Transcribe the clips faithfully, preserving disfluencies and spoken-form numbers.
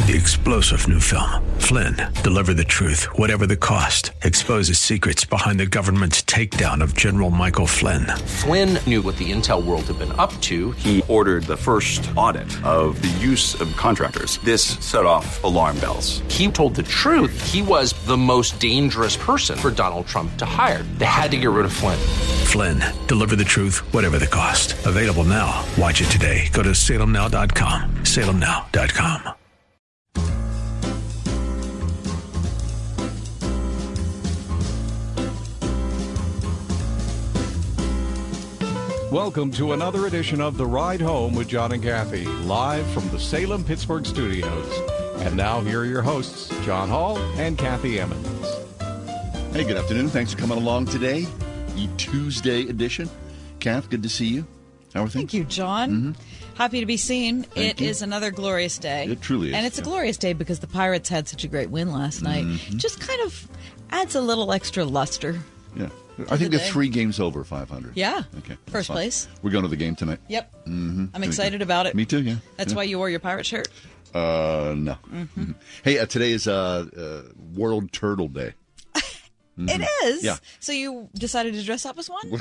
The explosive new film, Flynn, deliver the truth, whatever the cost, exposes secrets behind the government's takedown of General Michael Flynn. Flynn knew what the intel world had been up to. He ordered the first audit of the use of contractors. This set off alarm bells. He told the truth. He was the most dangerous person for Donald Trump to hire. They had to get rid of Flynn. Flynn, deliver the truth, whatever the cost. Available now. Watch it today. Go to salem now dot com. salem now dot com. Welcome to another edition of The Ride Home with John and Kathy, live from the Salem-Pittsburgh studios. And now here are your hosts, John Hall and Kathy Emmons. Hey, good afternoon. Thanks for coming along today. The Tuesday edition. Kath, good to see you. How are things? Thank you, John. Mm-hmm. Happy to be seen. Thank it you. is another glorious day. It truly is. And it's yeah. a glorious day because the Pirates had such a great win last night. Mm-hmm. Just kind of adds a little extra luster. Yeah. I think the they're day. three games over five hundred. Yeah. Okay. First fine. place. We're going to the game tonight. Yep. Mm-hmm. I'm excited about it. Me too, yeah. That's yeah. why you wore your pirate shirt? Uh, no. Mm-hmm. Hey, uh, today is uh, uh, World Turtle Day. Mm-hmm. It is? Yeah. So you decided to dress up as one?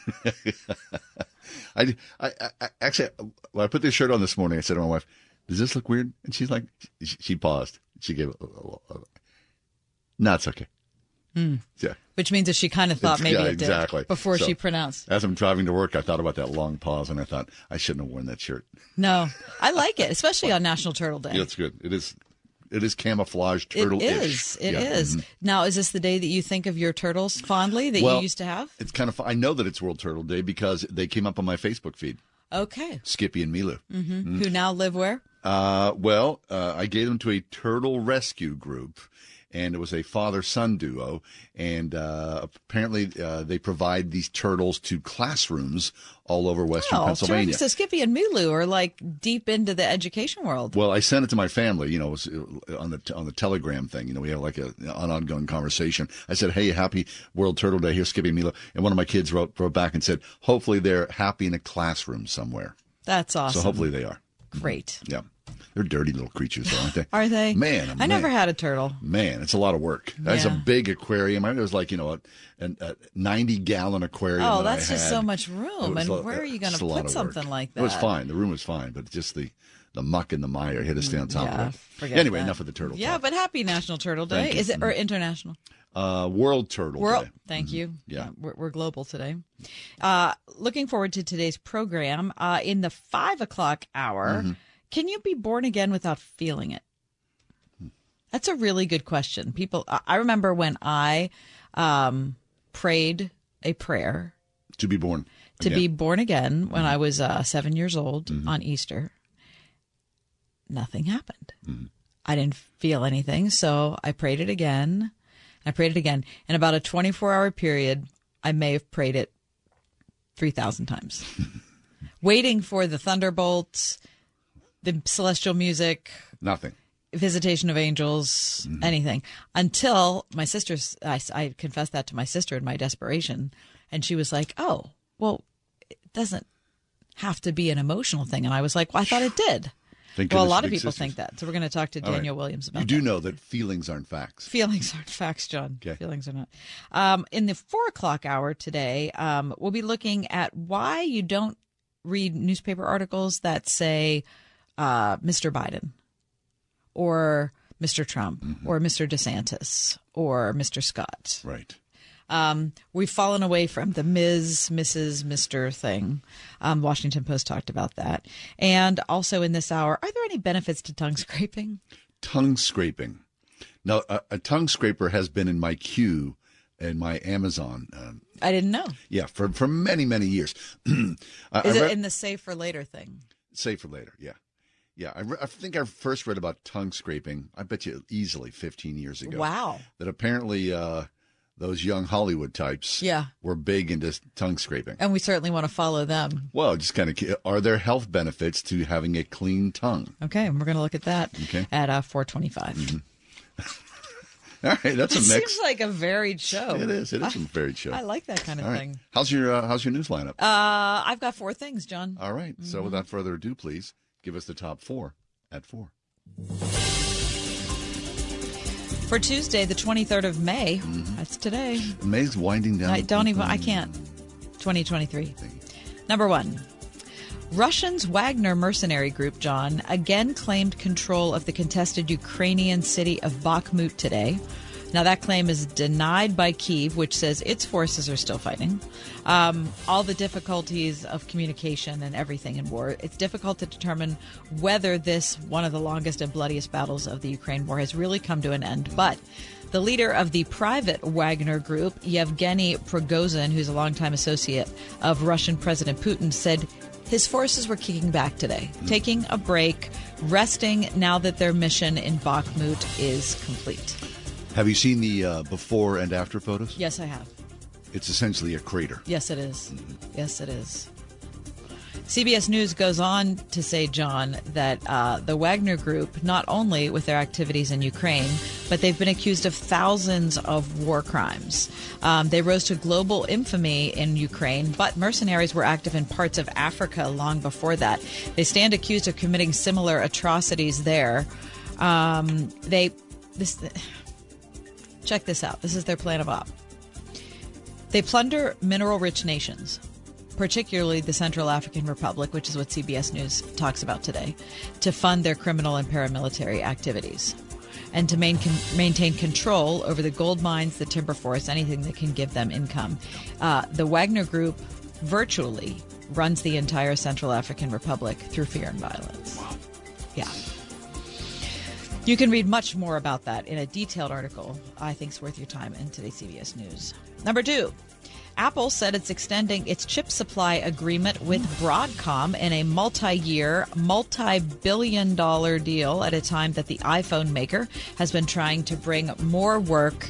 I, I, I actually, when I put this shirt on this morning, I said to my wife, "Does this look weird?" And she's like, she, she paused. She gave, a, a, a, "No, it's okay." Mm. Yeah. Which means that she kind of thought It's, maybe yeah, it exactly. did before So, she pronounced. As I'm driving to work, I thought about that long pause, and I thought I shouldn't have worn that shirt. No, I like it, especially on National Turtle Day. Yeah, it's good. It is. It is camouflage turtle-ish. It is. It yeah. is. Mm-hmm. Now, is this the day that you think of your turtles fondly that well, you used to have? It's kind of. I know that it's World Turtle Day because they came up on my Facebook feed. Okay. Skippy and Milu. Mm-hmm. Mm-hmm. Who now live where? Uh, well, uh, I gave them to a turtle rescue group. And it was a father-son duo, and uh, apparently uh, they provide these turtles to classrooms all over Western oh, Pennsylvania. So Skippy and Milu are like deep into the education world. Well, I sent it to my family, you know, it was on the on the Telegram thing. You know, we have like a, an ongoing conversation. I said, "Hey, happy World Turtle Day. Here's Skippy and Milu." And one of my kids wrote, wrote back and said, "Hopefully they're happy in a classroom somewhere." That's awesome. So hopefully they are. Great. Yeah. They're dirty little creatures, though, aren't they? Are they? Man, oh, I man. never had a turtle. Man, it's a lot of work. That's Yeah. a big aquarium. I mean, it was like, you know, a, a ninety-gallon aquarium. Oh, that that's I just had. so much It room. was And a- where are you going just to a lot put of something work. like that? It was fine. The room was fine, but just the, the muck and the mire hit us down top Yeah, of it. forget Anyway, that. enough of the turtle Yeah, talk. but happy National Turtle Day. Thank you. Is it or international? Uh, World Turtle World. Day. Thank you. Yeah. We're, we're global today. Uh, looking forward to today's program. Uh, in the five o'clock hour, Mm-hmm. can you be born again without feeling it? That's a really good question. People, I I remember when I um, prayed a prayer To be born. to again. be born again when I was uh, seven years old on Easter. Nothing happened. I didn't feel anything, so I prayed it again. I prayed it again. In about a twenty-four hour period, I may have prayed it three thousand times, waiting for the thunderbolts, the celestial music, Nothing. visitation of angels, anything, until my sister's, I, I confessed that to my sister in my desperation. And she was like, "Oh, well, it doesn't have to be an emotional thing." And I was like, "Well, I thought it did." Thank Well, a goodness lot for of big people sisters. think that. So we're going to talk to All right. Daniel Williams about You do that. know that feelings aren't facts. Feelings aren't facts, John. Okay. Feelings are not. Um, in the four o'clock hour today, um, we'll be looking at why you don't read newspaper articles that say uh, Mister Biden or Mister Trump Mm-hmm. or Mister DeSantis or Mister Scott. Right. Um, we've fallen away from the Miz, Missus, Mister thing. Um, Washington Post talked about that. And also in this hour, are there any benefits to tongue scraping? Tongue scraping. Now, a, a tongue scraper has been in my queue in my Amazon. Um, I didn't know. yeah, for, for many, many years. I, Is I it read- in the save for later thing? Save for later, yeah. Yeah, I, re- I think I first read about tongue scraping, I bet you easily fifteen years ago. Wow. That apparently uh, those young Hollywood types Yeah. were big into tongue scraping. And we certainly want to follow them. Well, just kind of, are there health benefits to having a clean tongue? Okay, and we're going to look at that Okay. at uh, four twenty-five. Mm-hmm. All right, that's It a mix. seems like a varied show. It is. It is a varied show. I like that kind of All right. thing. How's your uh, How's your news lineup? Uh, I've got four things, John. All right. So Mm-hmm. without further ado, please give us the top four at four. For Tuesday, the twenty-third of May. Mm-hmm. That's today. May's winding down. I don't even, I can't. twenty twenty-three. Number one. Russians' Wagner mercenary group, John, again claimed control of the contested Ukrainian city of Bakhmut today. Now, that claim is denied by Kyiv, which says its forces are still fighting. Um, all the difficulties of communication and everything in war, it's difficult to determine whether this, one of the longest and bloodiest battles of the Ukraine war, has really come to an end. But the leader of the private Wagner group, Yevgeny Prigozhin, who's a longtime associate of Russian President Putin, said his forces were kicking back today, taking a break, resting now that their mission in Bakhmut is complete. Have you seen the uh, before and after photos? Yes, I have. It's essentially a crater. Yes, it is. Yes, it is. C B S News goes on to say, John, that uh, the Wagner Group, not only with their activities in Ukraine, but they've been accused of thousands of war crimes. Um, they rose to global infamy in Ukraine, but mercenaries were active in parts of Africa long before that. They stand accused of committing similar atrocities there. Um, they, this, check this out. This is their plan of op. They plunder mineral-rich nations, particularly the Central African Republic, which is what C B S News talks about today, to fund their criminal and paramilitary activities and to main, con, maintain control over the gold mines, the timber forests, anything that can give them income. Uh, the Wagner Group virtually runs the entire Central African Republic through fear and violence. Wow. Yeah. You can read much more about that in a detailed article I think is worth your time in today's C B S News. Number two. Apple said it's extending its chip supply agreement with Broadcom in a multi-year, multi-billion dollar deal at a time that the iPhone maker has been trying to bring more work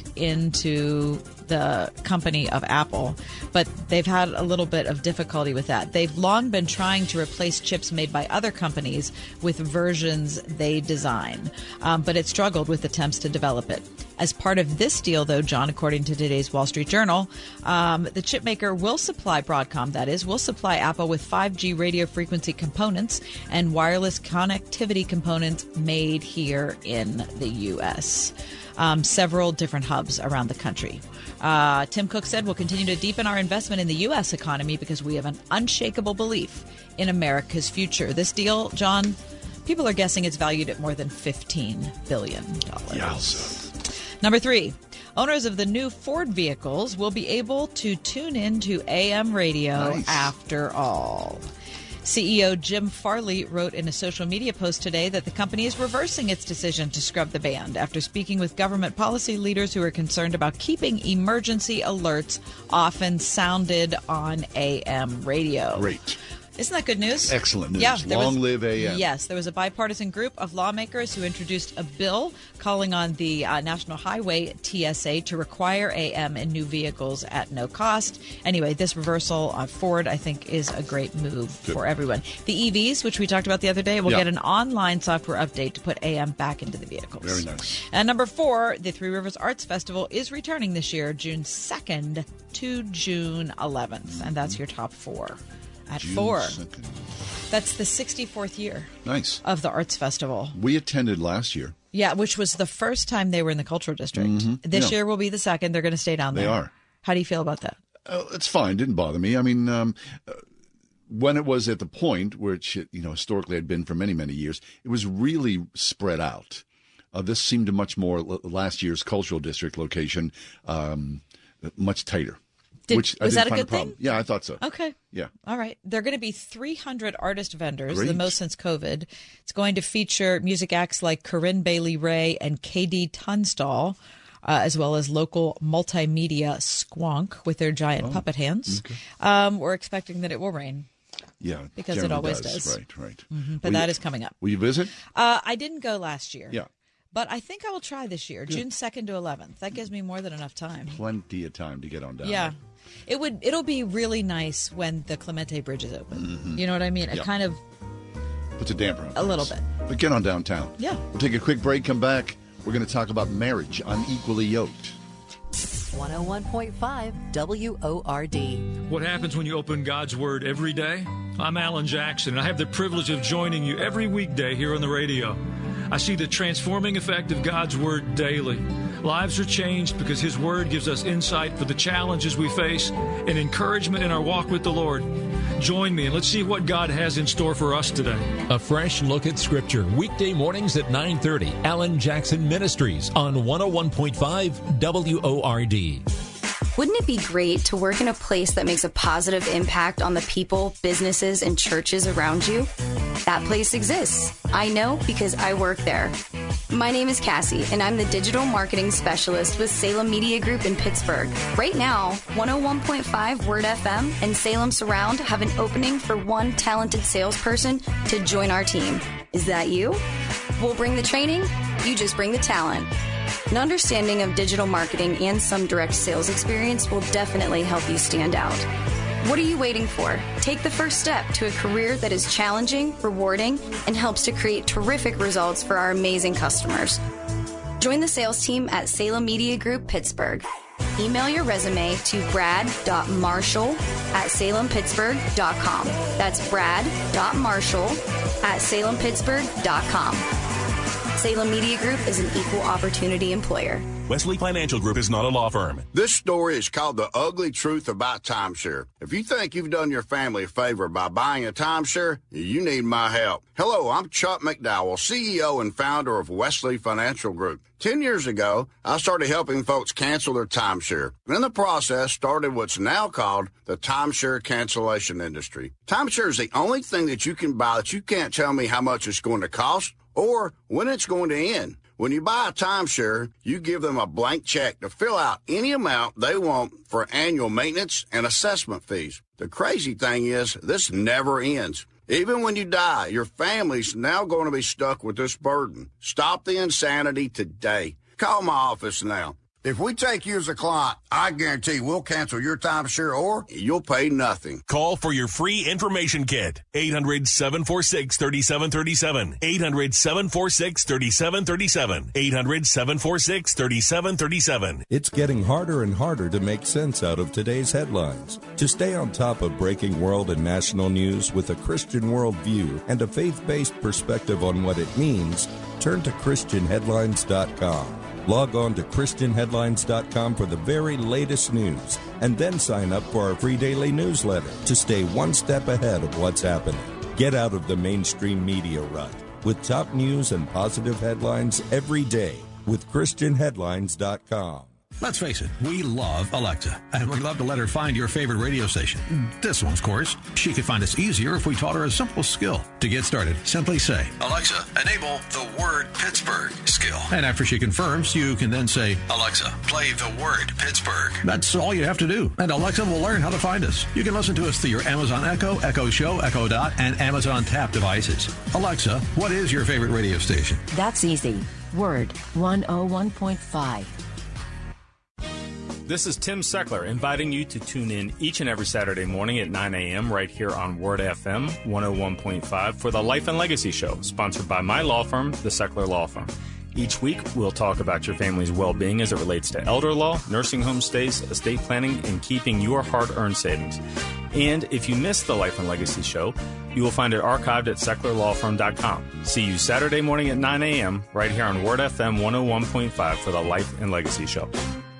into the company of Apple, but they've had a little bit of difficulty with that. They've long been trying to replace chips made by other companies with versions they design, um, but it struggled with attempts to develop it. As part of this deal, though, John, according to today's Wall Street Journal, um, the chip maker will supply, Broadcom that is, will supply Apple with five G radio frequency components and wireless connectivity components made here in the U S Um, several different hubs around the country. Uh, Tim Cook said, we'll continue to deepen our investment in the U S economy because we have an unshakable belief in America's future. This deal, John, people are guessing it's valued at more than fifteen billion dollars. Yes. Number three, owners of the new Ford vehicles will be able to tune in to A M radio nice. after all. C E O Jim Farley wrote in a social media post today that the company is reversing its decision to scrub the band after speaking with government policy leaders who are concerned about keeping emergency alerts often sounded on A M radio. Great. Isn't that good news? Excellent news. Yeah, Long was, live A M. Yes, there was a bipartisan group of lawmakers who introduced a bill calling on the uh, National Highway T S A to require A M in new vehicles at no cost. Anyway, this reversal on Ford, I think, is a great move good. for everyone. The E Vs, which we talked about the other day, will yeah. get an online software update to put A M back into the vehicles. Very nice. And number four, the Three Rivers Arts Festival is returning this year, June second to June eleventh. And that's your top four. At June four. second. That's the sixty-fourth year nice. of the Arts Festival. We attended last year. Yeah, which was the first time they were in the Cultural District. Mm-hmm. This yeah. year will be the second. They're going to stay down there. They are. How do you feel about that? Uh, it's fine. Didn't bother me. I mean, um, uh, when it was at the point, which it, you know historically had been for many, many years, it was really spread out. Uh, this seemed a much more l- last year's Cultural District location, um, much tighter. Did, Which was I that a good thing? Yeah, I thought so. Okay. Yeah. All right. There are going to be three hundred artist vendors, Great. the most since COVID. It's going to feature music acts like Corinne Bailey Ray and K D Tunstall, uh, as well as local multimedia Squonk with their giant oh, puppet hands. Okay. Um, we're expecting that it will rain. Yeah. Because it always does. does. Right, right. Mm-hmm. But will that you, is coming up. Will you visit? Uh, I didn't go last year. Yeah. But I think I will try this year, Good. June second to eleventh. That gives me more than enough time. Plenty of time to get on down Yeah. there. It would. It'll be really nice when the Clemente Bridge is open. Mm-hmm. You know what I mean? It yep. kind of puts a damper on a little bit. But get on downtown. Yeah. We'll take a quick break. Come back. We're going to talk about marriage on Equally Yoked. one oh one point five W O R D. What happens when you open God's Word every day? I'm Alan Jackson, and I have the privilege of joining you every weekday here on the radio. I see the transforming effect of God's Word daily. Lives are changed because His Word gives us insight for the challenges we face and encouragement in our walk with the Lord. Join me and let's see what God has in store for us today. A fresh look at Scripture, weekday mornings at nine thirty. Alan Jackson Ministries on one oh one point five W O R D. Wouldn't it be great to work in a place that makes a positive impact on the people, businesses, and churches around you? That place exists. I know because I work there. My name is Cassie, and I'm the digital marketing specialist with Salem Media Group in Pittsburgh. Right now, one oh one point five Word F M and Salem Surround have an opening for one talented salesperson to join our team. Is that you? We'll bring the training, you just bring the talent. An understanding of digital marketing and some direct sales experience will definitely help you stand out. What are you waiting for? Take the first step to a career that is challenging, rewarding, and helps to create terrific results for our amazing customers. Join the sales team at Salem Media Group Pittsburgh. Email your resume to brad dot marshall at salem pittsburgh dot com. That's brad dot marshall at salem pittsburgh dot com. Salem Media Group is an equal opportunity employer. Wesley Financial Group is not a law firm. This story is called The Ugly Truth About Timeshare. If you think you've done your family a favor by buying a timeshare, you need my help. Hello, I'm Chuck McDowell, C E O and founder of Wesley Financial Group. Ten years ago, I started helping folks cancel their timeshare. In the process, started what's now called the timeshare cancellation industry. Timeshare is the only thing that you can buy that you can't tell me how much it's going to cost or when it's going to end. When you buy a timeshare, you give them a blank check to fill out any amount they want for annual maintenance and assessment fees. The crazy thing is, this never ends. Even when you die, your family's now going to be stuck with this burden. Stop the insanity today. Call my office now. If we take you as a client, I guarantee we'll cancel your timeshare or you'll pay nothing. Call for your free information kit. eight hundred, seven four six, three seven three seven. eight hundred, seven four six, three seven three seven. eight hundred, seven four six, three seven three seven. It's getting harder and harder to make sense out of today's headlines. To stay on top of breaking world and national news with a Christian worldview and a faith-based perspective on what it means, turn to Christian Headlines dot com. Log on to Christian Headlines dot com for the very latest news, and then sign up for our free daily newsletter to stay one step ahead of what's happening. Get out of the mainstream media rut with top news and positive headlines every day with Christian Headlines dot com. Let's face it, we love Alexa, and we'd love to let her find your favorite radio station. This one, of course. She could find us easier if we taught her a simple skill. To get started, simply say, Alexa, enable the word Pittsburgh skill. And after she confirms, you can then say, Alexa, play the word Pittsburgh. That's all you have to do, and Alexa will learn how to find us. You can listen to us through your Amazon Echo, Echo Show, Echo Dot, and Amazon Tap devices. Alexa, what is your favorite radio station? That's easy. Word one oh one point five. This is Tim Seckler inviting you to tune in each and every Saturday morning at nine a.m. right here on Word F M one oh one point five for the Life and Legacy Show, sponsored by my law firm, the Seckler Law Firm. Each week, we'll talk about your family's well-being as it relates to elder law, nursing home stays, estate planning, and keeping your hard-earned savings. And if you missed the Life and Legacy Show, you will find it archived at seckler law firm dot com. See you Saturday morning at nine a.m. right here on Word F M one oh one point five for the Life and Legacy Show.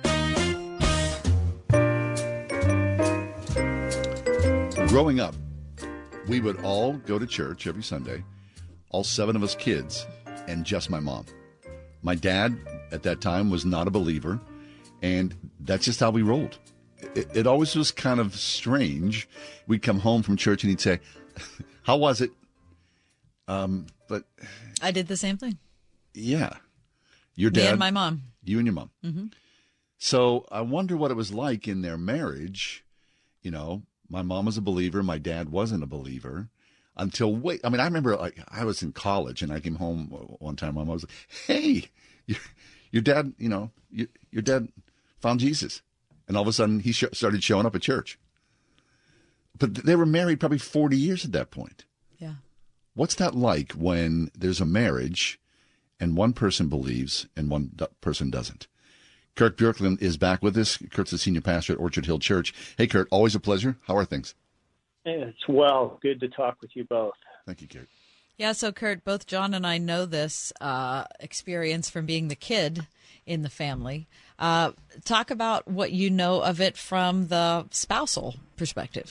Growing up, we would all go to church every Sunday, all seven of us kids, and just my mom. My dad, at that time, was not a believer, and that's just how we rolled. It, it always was kind of strange. We'd come home from church, and he'd say, how was it? Um, but I did the same thing. Yeah. Your dad. Me and my mom. You and your mom. Mm-hmm. So I wonder what it was like in their marriage. You know, my mom was a believer. My dad wasn't a believer until wait. I mean, I remember like I was in college and I came home one time. My mom was like, hey, your, your dad, you know, your, your dad found Jesus. And all of a sudden he sh- started showing up at church. But they were married probably forty years at that point. Yeah. What's that like when there's a marriage and one person believes and one do- person doesn't? Kurt Bjorklund is back with us. Kurt's the senior pastor at Orchard Hill Church. Hey, Kurt, always a pleasure. How are things? It's well. Good to talk with you both. Thank you, Kurt. Yeah, so Kurt, both John and I know this uh, experience from being the kid in the family. Uh, talk about what you know of it from the spousal perspective.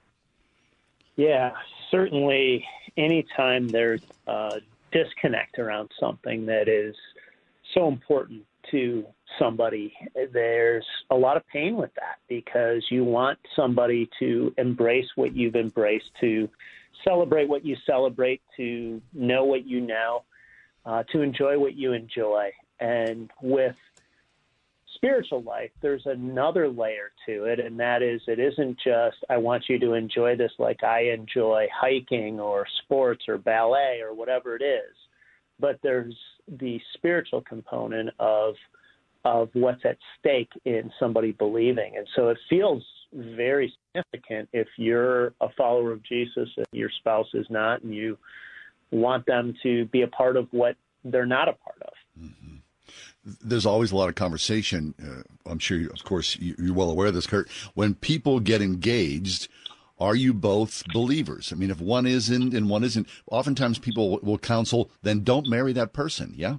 Yeah, certainly anytime there's a disconnect around something that is so important to somebody, there's a lot of pain with that because you want somebody to embrace what you've embraced, to celebrate what you celebrate, to know what you know, uh, to enjoy what you enjoy. And with spiritual life, there's another layer to it, and that is it isn't just, I want you to enjoy this like I enjoy hiking or sports or ballet or whatever it is, but there's the spiritual component of of what's at stake in somebody believing. And so it feels very significant if you're a follower of Jesus and your spouse is not, and you want them to be a part of what they're not a part of. Mm-hmm. There's always a lot of conversation. Uh, I'm sure, you, of course, you, you're well aware of this, Kurt. When people get engaged, are you both believers? I mean, if one isn't and one isn't, oftentimes people will counsel, then don't marry that person, yeah?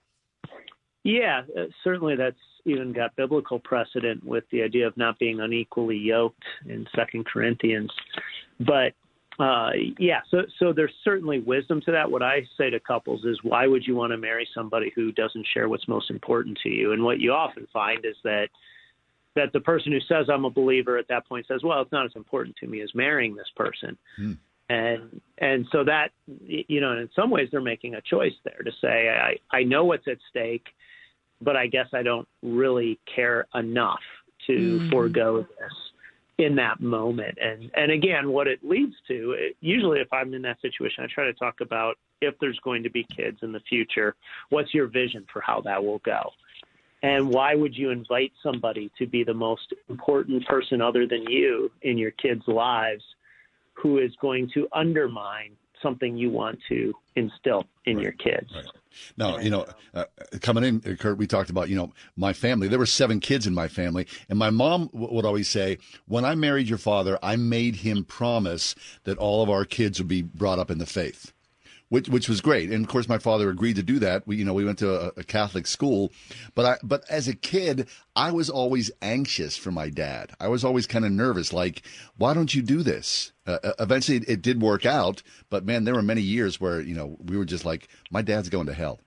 Yeah, uh, certainly that's even got biblical precedent with the idea of not being unequally yoked in Second Corinthians. But, uh, yeah, so so there's certainly wisdom to that. What I say to couples is, why would you want to marry somebody who doesn't share what's most important to you? And what you often find is that that the person who says, I'm a believer, at that point says, well, it's not as important to me as marrying this person. Hmm. And and so that, you know, in some ways they're making a choice there to say, I, I know what's at stake, but I guess I don't really care enough to mm. forego this in that moment. And and again, what it leads to, it, usually if I'm in that situation, I try to talk about if there's going to be kids in the future, what's your vision for how that will go? And why would you invite somebody to be the most important person other than you in your kids' lives who is going to undermine something you want to instill in right. your kids? Right. Now, you know, uh, coming in, Kurt, we talked about, you know, my family. There were seven kids in my family. And my mom w- would always say, when I married your father, I made him promise that all of our kids would be brought up in the faith. Which, which was great, and of course my father agreed to do that. We, you know, we went to a, a Catholic school, but I, but as a kid, I was always anxious for my dad. I was always kind of nervous, like, why don't you do this? Uh, eventually, it, it did work out, but man, there were many years where you know we were just like, my dad's going to hell.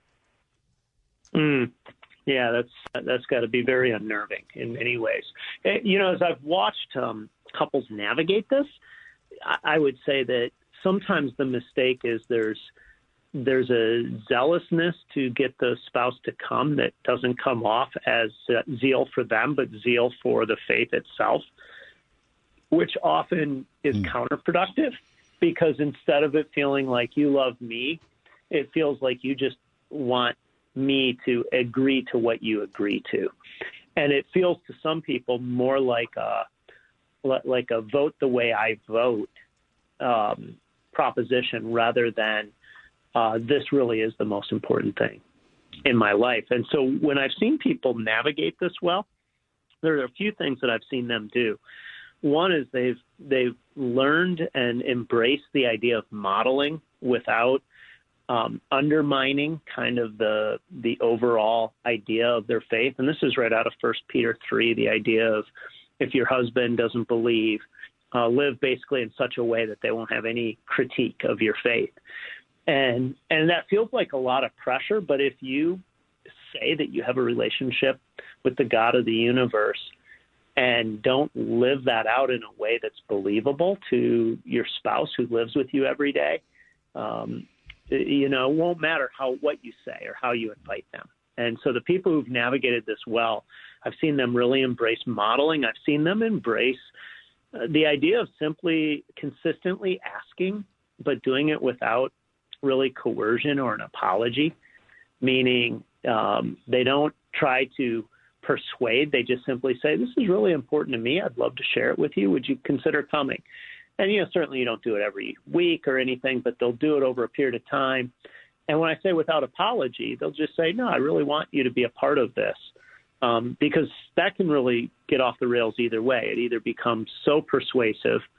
Mm. Yeah, that's that's got to be very unnerving in many ways. You know, as I've watched um, couples navigate this, I, I would say that sometimes the mistake is there's there's a zealousness to get the spouse to come that doesn't come off as uh, zeal for them, but zeal for the faith itself, which often is mm. counterproductive, because instead of it feeling like you love me, it feels like you just want me to agree to what you agree to. And it feels to some people more like a, like a vote the way I vote um, proposition rather than uh, this really is the most important thing in my life. And so when I've seen people navigate this well, there are a few things that I've seen them do. One is they've they've learned and embraced the idea of modeling without um, undermining kind of the the overall idea of their faith. And this is right out of First Peter three, the idea of if your husband doesn't believe, Uh, live basically in such a way that they won't have any critique of your faith. And and that feels like a lot of pressure, but if you say that you have a relationship with the God of the universe and don't live that out in a way that's believable to your spouse who lives with you every day, um, you know, it won't matter how what you say or how you invite them. And so the people who've navigated this well, I've seen them really embrace modeling. I've seen them embrace Uh, the idea of simply consistently asking, but doing it without really coercion or an apology, meaning um, they don't try to persuade. They just simply say, this is really important to me. I'd love to share it with you. Would you consider coming? And, you know, certainly you don't do it every week or anything, but they'll do it over a period of time. And when I say without apology, they'll just say, no, I really want you to be a part of this. Um, because that can really get off the rails either way. It either becomes so persuasive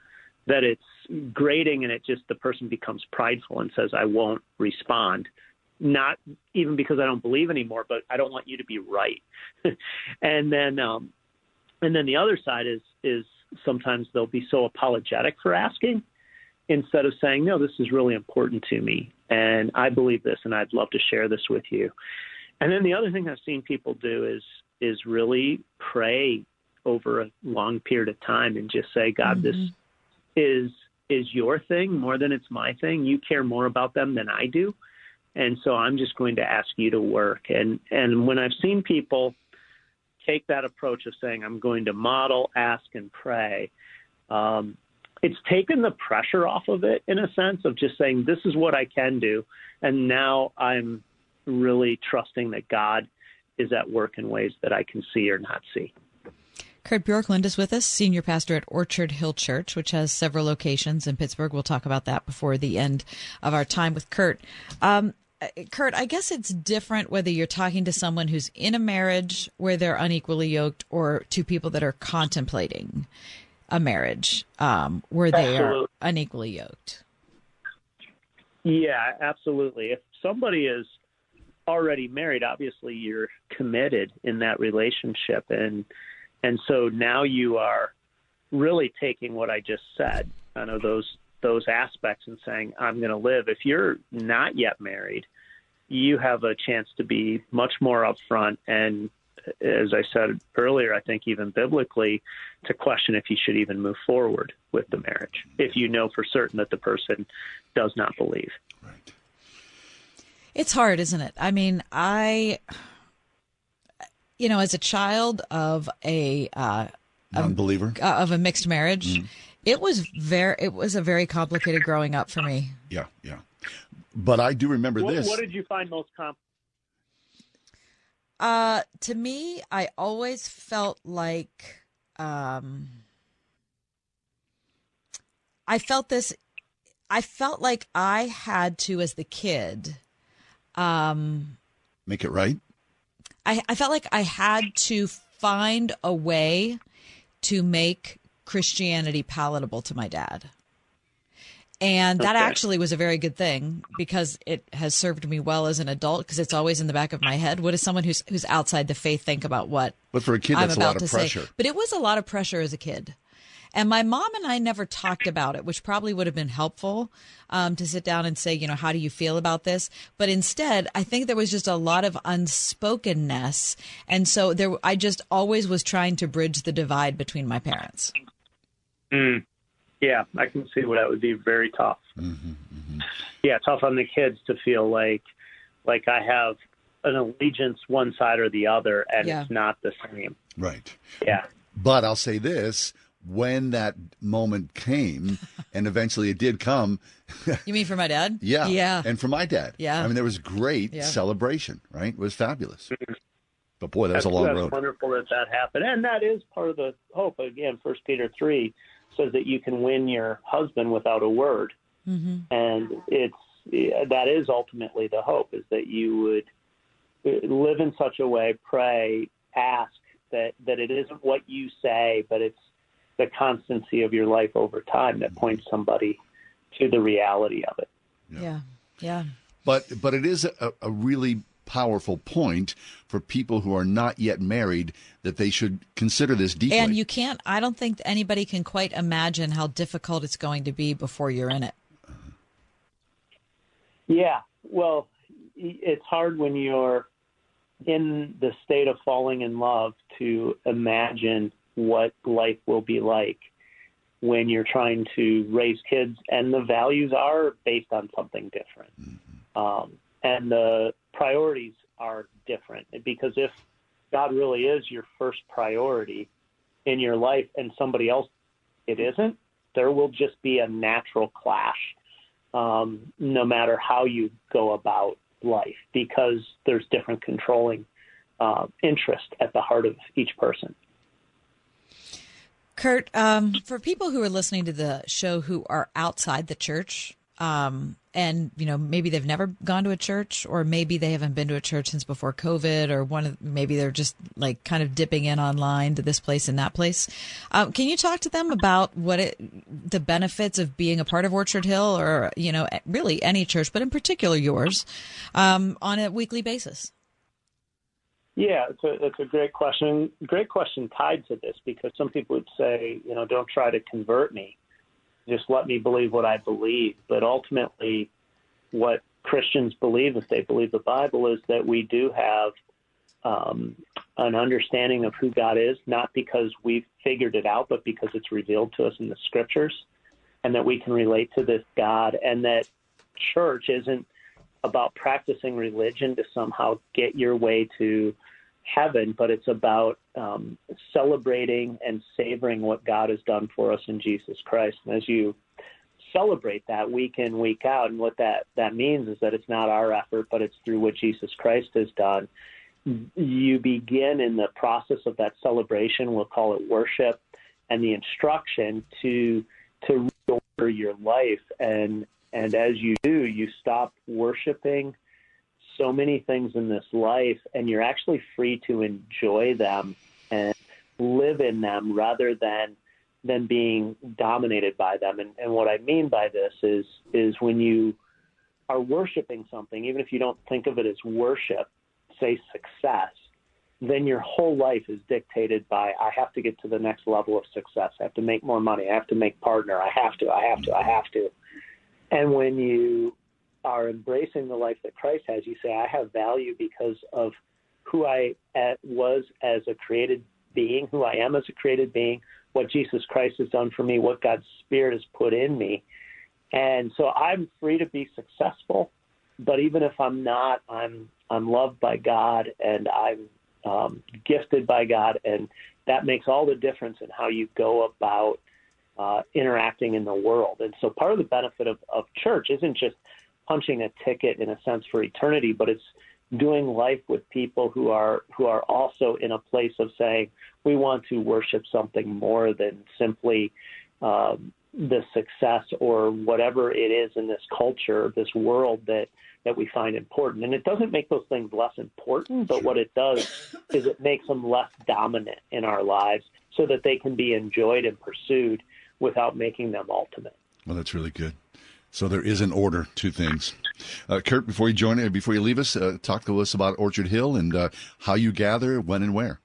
that it's grating and it just the person becomes prideful and says, I won't respond. Not even because I don't believe anymore, but I don't want you to be right. and then um, and then the other side is is sometimes they'll be so apologetic for asking instead of saying, no, this is really important to me, and I believe this, and I'd love to share this with you. And then the other thing I've seen people do is is really pray over a long period of time and just say, God, mm-hmm. this is is your thing more than it's my thing. You care more about them than I do. And so I'm just going to ask you to work. And and when I've seen people take that approach of saying, I'm going to model, ask, and pray, um, it's taken the pressure off of it in a sense of just saying, this is what I can do. And now I'm really trusting that God is at work in ways that I can see or not see. Kurt Bjorklund is with us, senior pastor at Orchard Hill Church, which has several locations in Pittsburgh. We'll talk about that before the end of our time with Kurt. Um, Kurt, I guess it's different whether you're talking to someone who's in a marriage where they're unequally yoked or to people that are contemplating a marriage um, where they absolutely. are unequally yoked. Yeah, absolutely. If somebody is already married, obviously you're committed in that relationship. And and so now you are really taking what I just said, kind of those those aspects and saying, I'm going to live. If you're not yet married, you have a chance to be much more upfront. And as I said earlier, I think even biblically, to question if you should even move forward with the marriage, if you know for certain that the person does not believe. Right. It's hard, isn't it? I mean, I, you know, as a child of a uh, non-believer, of, uh, of a mixed marriage, mm. it was very, it was a very complicated growing up for me. Yeah, yeah. But I do remember what, this. What did you find most complicated? Uh, to me, I always felt like, um, I felt this, I felt like I had to, as the kid, um, make it right. I, I felt like I had to find a way to make Christianity palatable to my dad. And that okay. actually was a very good thing because it has served me well as an adult because it's always in the back of my head. What does someone who's who's outside the faith think about what But for a kid, I'm that's about a lot to of pressure. say? But it was a lot of pressure as a kid. And my mom and I never talked about it, which probably would have been helpful um, to sit down and say, you know, how do you feel about this? But instead, I think there was just a lot of unspokenness. And so there, I just always was trying to bridge the divide between my parents. Mm. Yeah, I can see what that would be very tough. Mm-hmm, mm-hmm. Yeah, tough on the kids to feel like like I have an allegiance one side or the other, and yeah. it's not the same. Right. Yeah. But I'll say this, when that moment came, and eventually it did come. You mean for my dad? Yeah. Yeah. And for my dad. Yeah. I mean, there was great yeah. celebration, right? It was fabulous. But boy, that was that's, a long that's road. It's wonderful that that happened. And that is part of the hope. Again, First Peter three says that you can win your husband without a word. Mm-hmm. And it's that is ultimately the hope, is that you would live in such a way, pray, ask, that, that it isn't what you say, but it's the constancy of your life over time that points somebody to the reality of it. Yeah, yeah. yeah. But but it is a, a really powerful point for people who are not yet married that they should consider this deeply. And you can't, I don't think anybody can quite imagine how difficult it's going to be before you're in it. Yeah, well, it's hard when you're in the state of falling in love to imagine what life will be like when you're trying to raise kids and the values are based on something different. Mm-hmm. Um, and the priorities are different, because if God really is your first priority in your life and somebody else it isn't, there will just be a natural clash, um, no matter how you go about life, because there's different controlling uh, interest at the heart of each person. Kurt, um, for people who are listening to the show who are outside the church, um, and, you know, maybe they've never gone to a church, or maybe they haven't been to a church since before COVID, or one of, maybe they're just like kind of dipping in online to this place and that place. Um, can you talk to them about what it, the benefits of being a part of Orchard Hill, or, you know, really any church, but in particular yours, um, on a weekly basis? Yeah, it's a, it's a great question. Great question tied to this, because some people would say, you know, don't try to convert me. Just let me believe what I believe. But ultimately, what Christians believe, if they believe the Bible, is that we do have um, an understanding of who God is, not because we've figured it out, but because it's revealed to us in the Scriptures, and that we can relate to this God, and that church isn't about practicing religion to somehow get your way to heaven, but it's about um, celebrating and savoring what God has done for us in Jesus Christ. And as you celebrate that week in, week out, and what that, that means is that it's not our effort, but it's through what Jesus Christ has done, you begin in the process of that celebration, we'll call it worship, and the instruction to to reorder your life. And and as you do, you stop worshiping so many things in this life, and you're actually free to enjoy them and live in them rather than than being dominated by them. And, and what I mean by this is is when you are worshiping something, even if you don't think of it as worship, say success, then your whole life is dictated by, I have to get to the next level of success. I have to make more money. I have to make partner. I have to, I have to, I have to. And when you are embracing the life that Christ has, you say, I have value because of who I was as a created being, who I am as a created being, what Jesus Christ has done for me, what God's Spirit has put in me. And so I'm free to be successful, but even if I'm not, I'm I'm loved by God, and I'm um, gifted by God, and that makes all the difference in how you go about uh, interacting in the world. And so part of the benefit of, of church isn't just punching a ticket in a sense for eternity, but it's doing life with people who are who are also in a place of saying, we want to worship something more than simply um, the success or whatever it is in this culture, this world that, that we find important. And it doesn't make those things less important, but what it does is it makes them less dominant in our lives so that they can be enjoyed and pursued without making them ultimate. Well, that's really good. So there is an order to things. Uh, Kurt, before you join, before you leave us, uh, talk to us about Orchard Hill and uh, how you gather, when and where.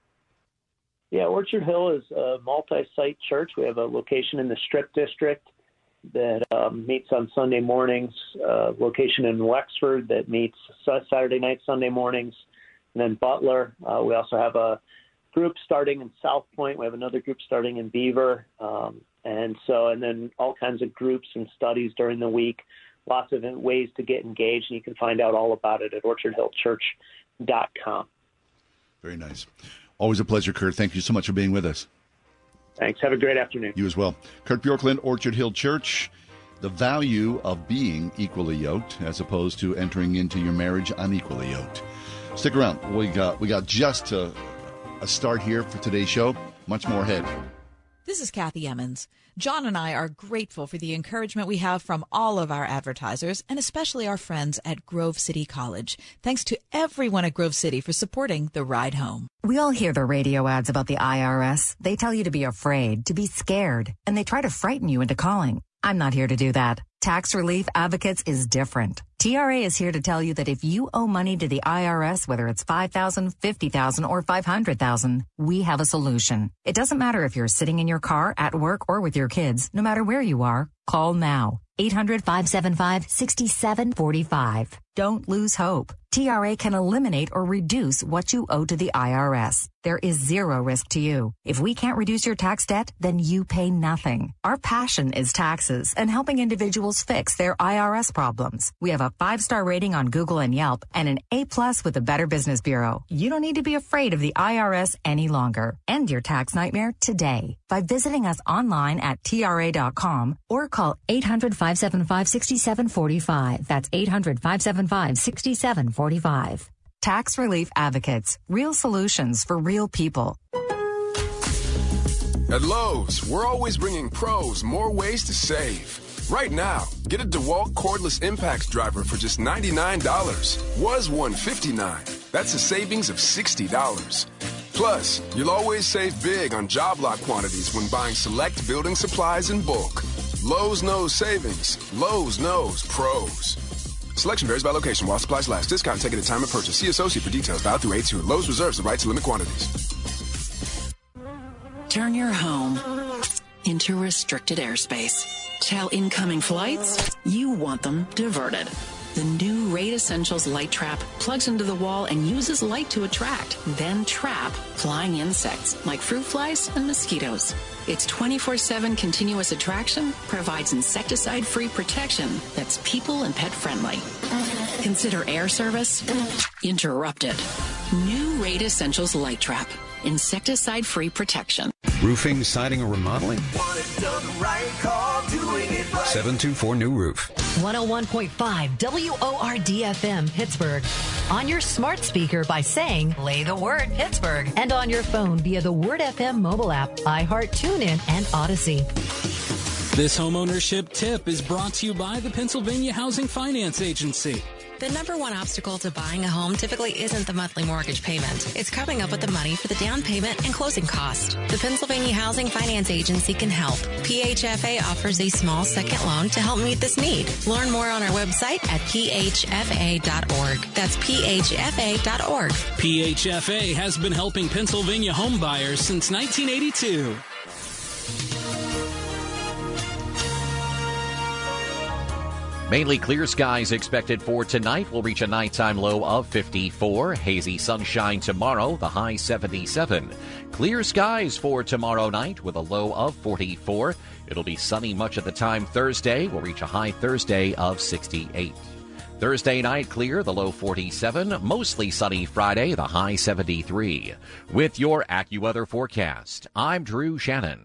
Yeah, Orchard Hill is a multi-site church. We have a location in the Strip District that um, meets on Sunday mornings, uh, location in Wexford that meets Saturday night, Sunday mornings, and then Butler. Uh, we also have a group starting in South Point. We have another group starting in Beaver. Um, and so, and then all kinds of groups and studies during the week, lots of ways to get engaged, and you can find out all about it at orchard hill church dot com. Very nice. Always a pleasure, Kurt. Thank you so much for being with us. Thanks. Have a great afternoon. You as well. Kurt Bjorklund, Orchard Hill Church. The value of being equally yoked as opposed to entering into your marriage unequally yoked. Stick around. We got we got just a, a start here for today's show. Much more ahead. This is Kathy Emmons. John and I are grateful for the encouragement we have from all of our advertisers, and especially our friends at Grove City College. Thanks to everyone at Grove City for supporting The Ride Home. We all hear the radio ads about the I R S. They tell you to be afraid, to be scared, and they try to frighten you into calling. I'm not here to do that. Tax Relief Advocates is different. T R A is here to tell you that if you owe money to the I R S, whether it's five thousand dollars, fifty thousand dollars, or five hundred thousand dollars, we have a solution. It doesn't matter if you're sitting in your car, at work, or with your kids. No matter where you are, call now. eight hundred, five seven five, six seven four five. Don't lose hope. T R A can eliminate or reduce what you owe to the I R S. There is zero risk to you. If we can't reduce your tax debt, then you pay nothing. Our passion is taxes and helping individuals fix their I R S problems. We have a five-star rating on Google and Yelp and an A-plus with the Better Business Bureau. You don't need to be afraid of the I R S any longer. End your tax nightmare today by visiting us online at T R A dot com or call eight hundred, five seven five, six seven four five. That's eight hundred, five seven five, six seven four five. Tax Relief Advocates. Real solutions for real people. At Lowe's, we're always bringing pros more ways to save. Right now, get a DeWalt cordless impacts driver for just ninety-nine dollars. Was one hundred fifty-nine dollars. That's a savings of sixty dollars. Plus, you'll always save big on job lot quantities when buying select building supplies in bulk. Lowe's knows savings. Lowe's knows pros. Selection varies by location while supplies last. Discount taken at time of purchase. See associate for details. Valid through eight two. Lowe's reserves the right to limit quantities. Turn your home into restricted airspace. Tell incoming flights you want them diverted. The new Raid Essentials light trap plugs into the wall and uses light to attract, then trap flying insects like fruit flies and mosquitoes. Its twenty-four seven continuous attraction provides insecticide-free protection that's people and pet friendly. Consider air service interrupted. New Raid Essentials light trap. Insecticide-free protection. Roofing, siding, or remodeling? seven two four New Roof. one oh one point five W O R D F M Pittsburgh. On your smart speaker by saying, play the word Pittsburgh. And on your phone via the Word F M mobile app, iHeart, TuneIn, and Odyssey. This homeownership tip is brought to you by the Pennsylvania Housing Finance Agency. The number one obstacle to buying a home typically isn't the monthly mortgage payment. It's coming up with the money for the down payment and closing cost. The Pennsylvania Housing Finance Agency can help. P H F A offers a small second loan to help meet this need. Learn more on our website at P H F A dot org. That's P H F A dot org. P H F A has been helping Pennsylvania home buyers since nineteen eighty-two. Mainly clear skies expected for tonight. We'll reach a nighttime low of fifty-four. Hazy sunshine tomorrow, the high seventy-seven. Clear skies for tomorrow night with a low of forty-four. It'll be sunny much of the time Thursday. We'll reach a high Thursday of sixty-eight. Thursday night clear, the low forty-seven. Mostly sunny Friday, the high seventy-three. With your AccuWeather forecast, I'm Drew Shannon.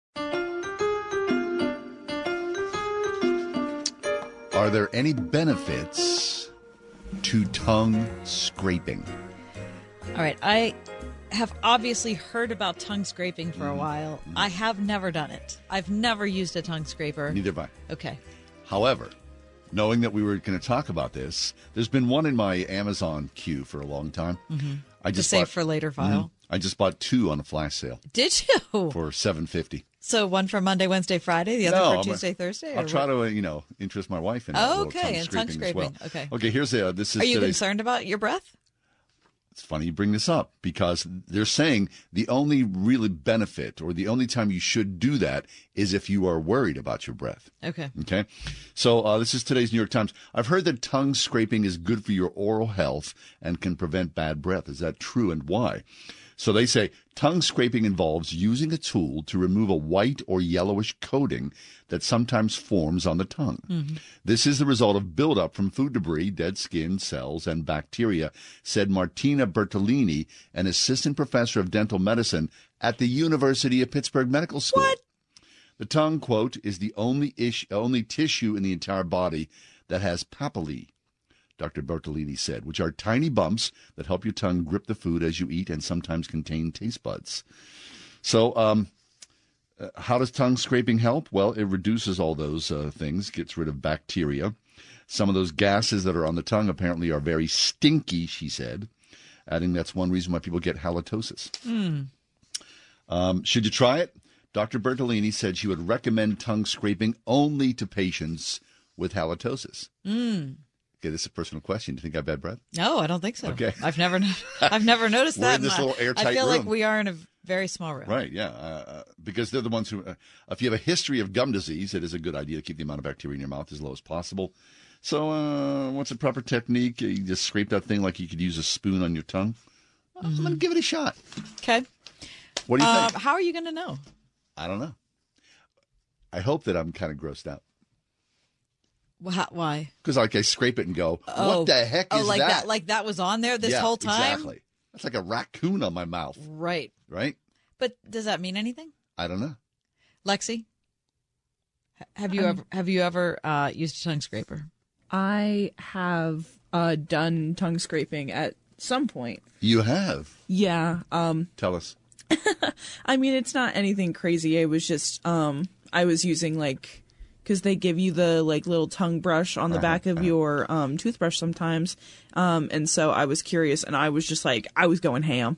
Are there any benefits to tongue scraping? All right. I have obviously heard about tongue scraping for a while. Mm-hmm. I have never done it. I've never used a tongue scraper. Neither have I. Okay. However, knowing that we were going to talk about this, there's been one in my Amazon queue for a long time. Mm-hmm. I just to save bought, for later file. Mm-hmm. I just bought two on a flash sale. Did you? For seven fifty. So one for Monday, Wednesday, Friday, the other no, for I'm Tuesday, a, Thursday? I'll or try what? to, you know, interest my wife in it. Oh, okay, okay, tongue and scraping tongue scraping. as well. Okay. Okay, here's the, uh, this is Are you today's, concerned about your breath? It's funny you bring this up because they're saying the only really benefit or the only time you should do that is if you are worried about your breath. Okay. Okay. So uh, this is today's New York Times. I've heard that tongue scraping is good for your oral health and can prevent bad breath. Is that true, and why? So they say tongue scraping involves using a tool to remove a white or yellowish coating that sometimes forms on the tongue. Mm-hmm. This is the result of buildup from food debris, dead skin, cells, and bacteria, said Martina Bertolini, an assistant professor of dental medicine at the University of Pittsburgh Medical School. What? The tongue, quote, is the only ish, only tissue in the entire body that has papillae, Doctor Bertolini said, which are tiny bumps that help your tongue grip the food as you eat and sometimes contain taste buds. So um, uh, how does tongue scraping help? Well, it reduces all those uh, things, gets rid of bacteria. Some of those gases that are on the tongue apparently are very stinky, she said, adding that's one reason why people get halitosis. Mm. Um, should you try it? Doctor Bertolini said she would recommend tongue scraping only to patients with halitosis. Mm. Okay, this is a personal question. Do you think I have bad breath? No, I don't think so. Okay. I've never I've never noticed We're that. in this little airtight I feel room. like we are in a very small room. Right, yeah. Uh, because they're the ones who, uh, if you have a history of gum disease, it is a good idea to keep the amount of bacteria in your mouth as low as possible. So uh, what's a proper technique? You just scrape that thing like you could use a spoon on your tongue. Mm-hmm. I'm going to give it a shot. Okay. What do you um, think? How are you going to know? I don't know. I hope that I'm kind of grossed out. Why? Because like I scrape it and go, what oh, the heck oh, is like that? that? Like that was on there this yeah, whole time? Exactly. That's like a raccoon on my mouth. Right. Right? But does that mean anything? I don't know. Lexi, have you um, ever have you ever uh, used a tongue scraper? I have uh, done tongue scraping at some point. You have? Yeah. Um, Tell us. I mean, it's not anything crazy. It was just, um, I was using like, because they give you the like little tongue brush on the back of your um, toothbrush sometimes. Um, and so I was curious, and I was just like, I was going ham.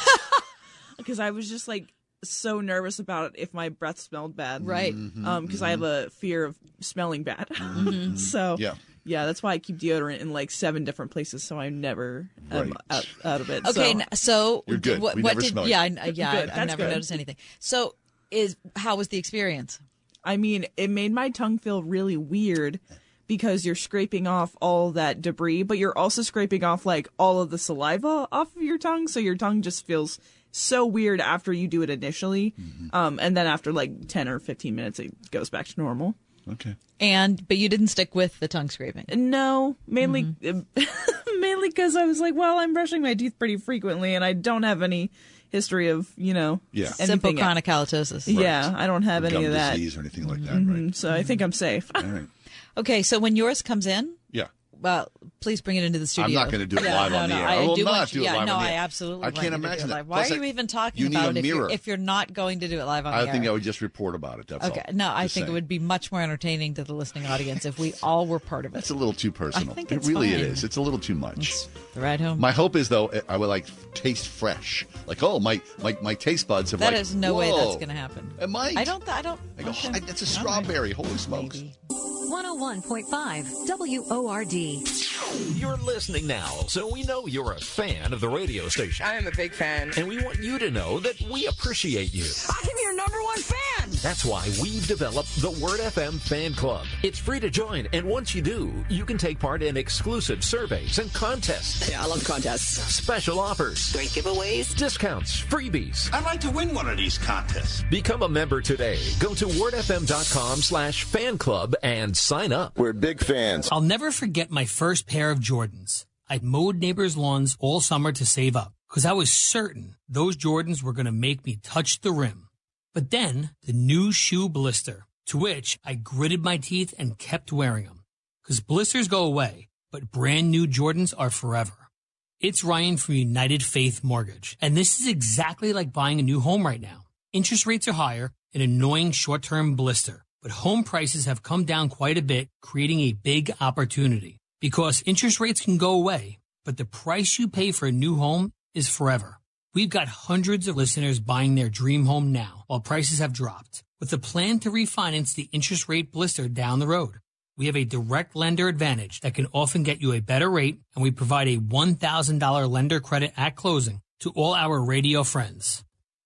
Because I was just like so nervous about if my breath smelled bad. Right. Mm-hmm, um, because mm-hmm. I have a fear of smelling bad. Mm-hmm. So yeah. Yeah, that's why I keep deodorant in like seven different places, so I never am Right. out, out of it. Okay, so, n- so You're good. what, We what never did smell yeah, you. I, yeah, Good. I, I've That's never good. noticed anything. So is how was the experience? I mean, it made my tongue feel really weird because you're scraping off all that debris, but you're also scraping off like all of the saliva off of your tongue, so your tongue just feels so weird after you do it initially, Mm-hmm. um, and then after like ten or fifteen minutes, it goes back to normal. Okay. And but you didn't stick with the tongue scraping. No, mainly Mm-hmm. mainly because I was like, well, I'm brushing my teeth pretty frequently, and I don't have any history of, you know, Yeah. Simple anything. chronic halitosis. Yeah, I don't have Or any gum of that. disease or anything like that, Mhm, right? So I think I'm safe. All right. Okay, so when yours comes in, Yeah. well, please bring it into the studio. I'm not going to do it Yeah, live no, on no, the air. I, I will do not want do you, it yeah, live no, on the I air. absolutely I want can't you to do imagine it that. live. Why Plus, are you I- even talking you need about a it if you're, mirror. if you're not going to do it live on I the think air? I would just report about it. That's Okay, all. no, I Just think saying. it would be much more entertaining to the listening audience if we all were part of it. It's a little too personal. I think it it's really fine. it is. It's a little too much. The ride home. My hope is though I would like taste fresh. Like oh my my, my taste buds have That like is no way whoa. that's going to happen. It might. I don't. I don't. I go, okay. "Oh, it's a strawberry. Holy smokes. one oh one point five W O R D. You're listening now, so we know you're a fan of the radio station. I am a big fan. And we want you to know that we appreciate you. I'm your number one fan. That's why we've developed the Word F M Fan Club. It's free to join, and once you do, you can take part in exclusive surveys and contests. Yeah, I love contests. Special offers. Great giveaways. Discounts. Freebies. I'd like to win one of these contests. Become a member today. Go to wordfm.com slash fan club and sign up. We're big fans. I'll never forget my first pair of Jordans. I mowed neighbors' lawns all summer to save up because I was certain those Jordans were going to make me touch the rim. But then the new shoe blister, to which I gritted my teeth and kept wearing them. Because blisters go away, but brand new Jordans are forever. It's Ryan from United Faith Mortgage, and this is exactly like buying a new home right now. Interest rates are higher, an annoying short-term blister, but home prices have come down quite a bit, creating a big opportunity. Because interest rates can go away, but the price you pay for a new home is forever. We've got hundreds of listeners buying their dream home now, while prices have dropped, with a plan to refinance the interest rate blister down the road. We have a direct lender advantage that can often get you a better rate, and we provide a one thousand dollars lender credit at closing to all our radio friends.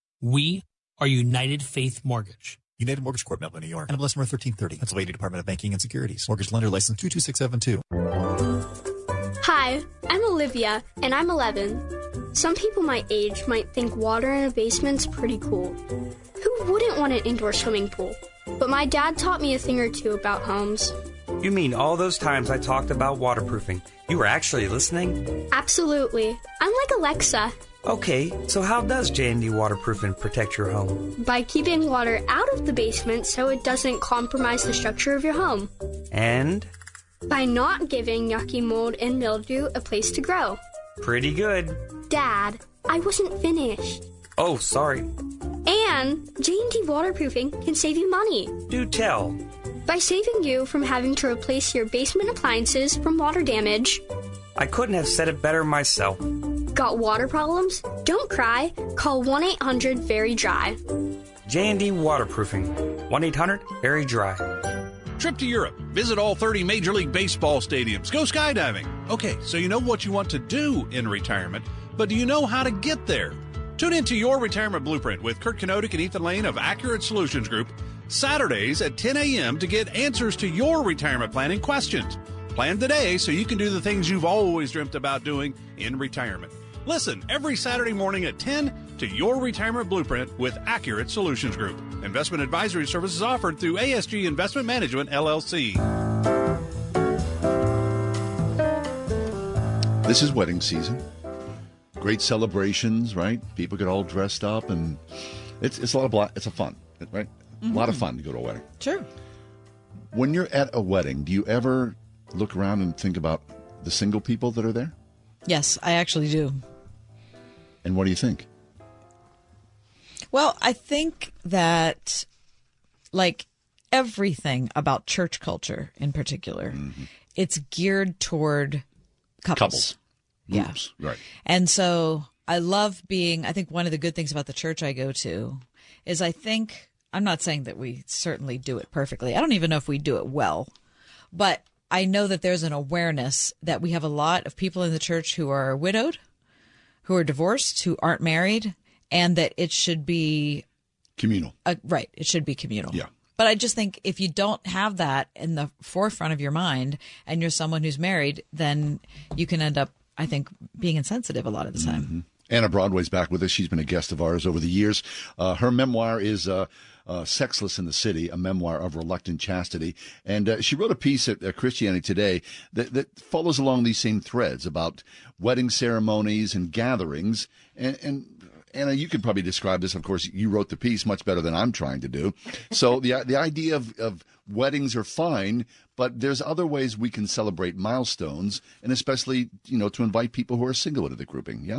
We are United Faith Mortgage. United Mortgage Corp, Melville, New York. N M L S number thirteen thirty. Pennsylvania Department of Banking and Securities. Mortgage lender license two two six seven two. Hi, I'm Olivia, and I'm eleven. Some people my age might think water in a basement's pretty cool. Who wouldn't want an indoor swimming pool? But my dad taught me a thing or two about homes. You mean all those times I talked about waterproofing? You were actually listening? Absolutely. I'm like Alexa. Okay, so how does J and D Waterproofing protect your home? By keeping water out of the basement so it doesn't compromise the structure of your home. And? By not giving yucky mold and mildew a place to grow. Pretty good. Dad, I wasn't finished. Oh, sorry. And J and D Waterproofing can save you money. Do tell. By saving you from having to replace your basement appliances from water damage. I couldn't have said it better myself. Got water problems? Don't cry. Call one eight hundred very dry. J and D Waterproofing. one eight hundred very dry. Trip to Europe. Visit all thirty Major League Baseball stadiums. Go skydiving. Okay, so you know what you want to do in retirement, but do you know how to get there? Tune into Your Retirement Blueprint with Kurt Kanodik and Ethan Lane of Accurate Solutions Group, Saturdays at ten a.m. to get answers to your retirement planning questions. Plan today so you can do the things you've always dreamt about doing in retirement. Listen every Saturday morning at ten to Your Retirement Blueprint with Accurate Solutions Group. Investment advisory services offered through A S G Investment Management, L L C. This is wedding season. Great celebrations, right? People get all dressed up, and it's it's a lot of bla- it's a fun, right? Mm-hmm. A lot of fun to go to a wedding. Sure. When you're at a wedding, do you ever look around and think about the single people that are there? Yes, I actually do. And what do you think? Well, I think that, like everything about church culture in particular, mm-hmm. it's geared toward couples. Couples. Yeah. Oops. Right. And so I love being, I think one of the good things about the church I go to is I think, I'm not saying that we certainly do it perfectly. I don't even know if we do it well, but I know that there's an awareness that we have a lot of people in the church who are widowed, who are divorced, who aren't married, and that it should be communal. Uh, right. It should be communal. Yeah. But I just think if you don't have that in the forefront of your mind and you're someone who's married, then you can end up, I think, being insensitive a lot of the time. Mm-hmm. Anna Broadway's back with us. She's been a guest of ours over the years. Uh, her memoir is uh, uh, Sexless in the City, a memoir of reluctant chastity. And uh, she wrote a piece at uh, Christianity Today that, that follows along these same threads about wedding ceremonies and gatherings. And, and Anna, you could probably describe this. Of course, you wrote the piece much better than I'm trying to do. So the the idea of, of weddings are fine, but there's other ways we can celebrate milestones, and especially, you know, to invite people who are single into the grouping. Yeah?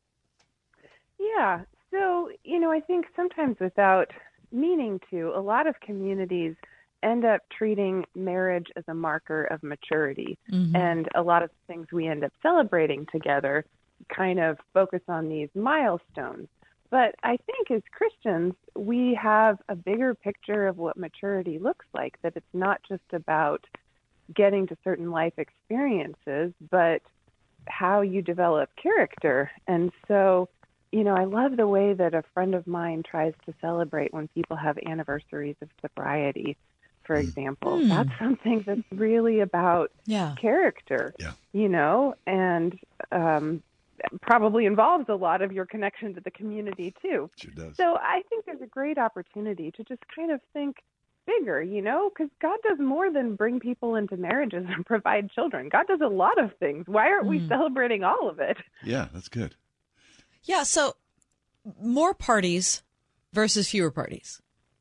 Yeah. So, you know, I think sometimes without meaning to, a lot of communities end up treating marriage as a marker of maturity. Mm-hmm. And a lot of things we end up celebrating together kind of focus on these milestones. But I think as Christians, we have a bigger picture of what maturity looks like, that it's not just about getting to certain life experiences, but how you develop character. And so, you know, I love the way that a friend of mine tries to celebrate when people have anniversaries of sobriety, for example. Mm. That's something that's really about yeah. character, yeah. you know, and um, probably involves a lot of your connection to the community, too. Sure does. So I think there's a great opportunity to just kind of think bigger, you know, because God does more than bring people into marriages and provide children. God does a lot of things. Why aren't mm. we celebrating all of it? Yeah, that's good. Yeah, so more parties versus fewer parties.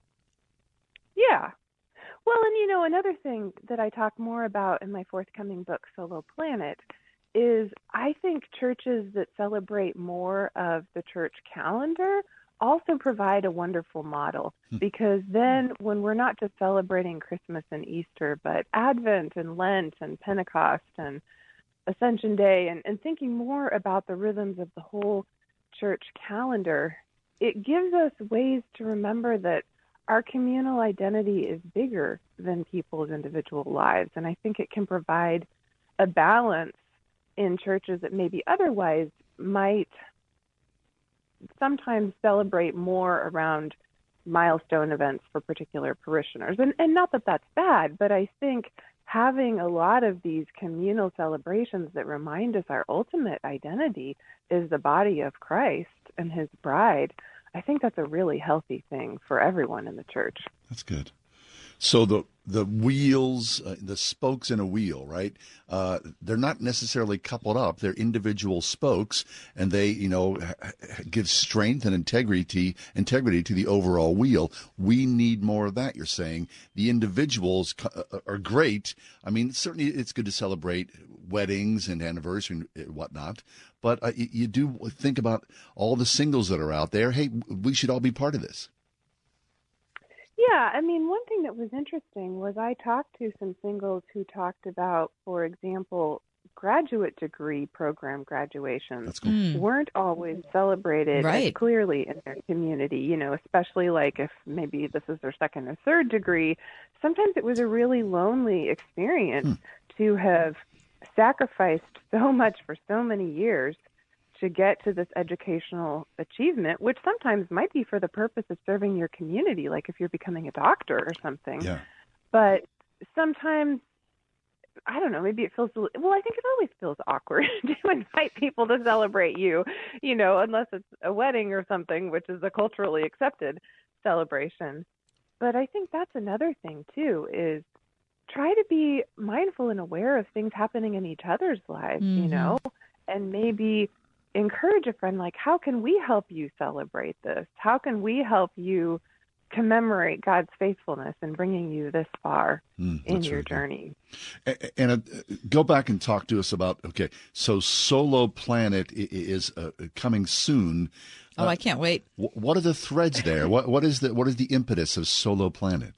Yeah. Well, and, you know, another thing that I talk more about in my forthcoming book, Solo Planet, is I think churches that celebrate more of the church calendar also provide a wonderful model, because then when we're not just celebrating Christmas and Easter, but Advent and Lent and Pentecost and Ascension Day, and, and thinking more about the rhythms of the whole church calendar, it gives us ways to remember that our communal identity is bigger than people's individual lives. And I think it can provide a balance in churches that maybe otherwise might sometimes celebrate more around milestone events for particular parishioners. And, and not that that's bad, but I think having a lot of these communal celebrations that remind us our ultimate identity is the body of Christ and his bride, I think that's a really healthy thing for everyone in the church. That's good. So the the wheels, uh, the spokes in a wheel, right? Uh, they're not necessarily coupled up. They're individual spokes, and they, you know, give strength and integrity integrity to the overall wheel. We need more of that, you're saying. The individuals are great. I mean, certainly it's good to celebrate weddings and anniversaries and whatnot, but uh, you do think about all the singles that are out there. Hey, we should all be part of this. Yeah, I mean, one thing that was interesting was I talked to some singles who talked about, for example, graduate degree program graduations That's cool. mm. weren't always celebrated right. as clearly in their community, you know, especially like if maybe this is their second or third degree. Sometimes it was a really lonely experience hmm. to have sacrificed so much for so many years to get to this educational achievement, which sometimes might be for the purpose of serving your community, like if you're becoming a doctor or something. Yeah. But sometimes, I don't know, maybe it feels, well, I think it always feels awkward to invite people to celebrate you, you know, unless it's a wedding or something, which is a culturally accepted celebration. But I think that's another thing, too, is try to be mindful and aware of things happening in each other's lives, mm-hmm. you know, and maybe encourage a friend, like, how can we help you celebrate this? How can we help you commemorate God's faithfulness in bringing you this far Mm, in that's your right. journey. A- And uh, go back and talk to us about, okay, so Solo Planet i- i- is uh, coming soon. Oh, I can't wait. Wh- What are the threads there? What What is the what is the impetus of Solo Planet?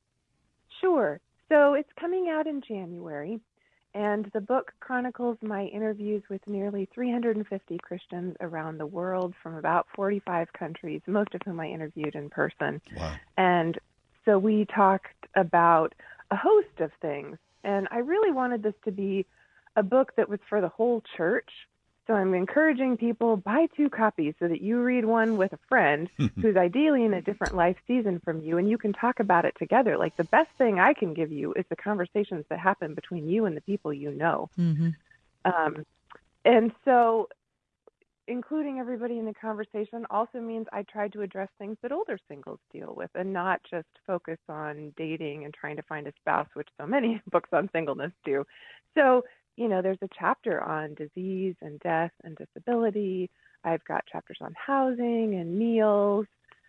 Sure. So it's coming out in January, and the book chronicles my interviews with nearly three hundred fifty Christians around the world from about forty-five countries, most of whom I interviewed in person. Wow. And so we talked about a host of things, and I really wanted this to be a book that was for the whole church. So I'm encouraging people, buy two copies so that you read one with a friend who's ideally in a different life season from you, and you can talk about it together. Like, the best thing I can give you is the conversations that happen between you and the people you know. Mm-hmm. Um, and so including everybody in the conversation also means I tried to address things that older singles deal with and not just focus on dating and trying to find a spouse, which so many books on singleness do. So, you know, there's a chapter on disease and death and disability. I've got chapters on housing and meals,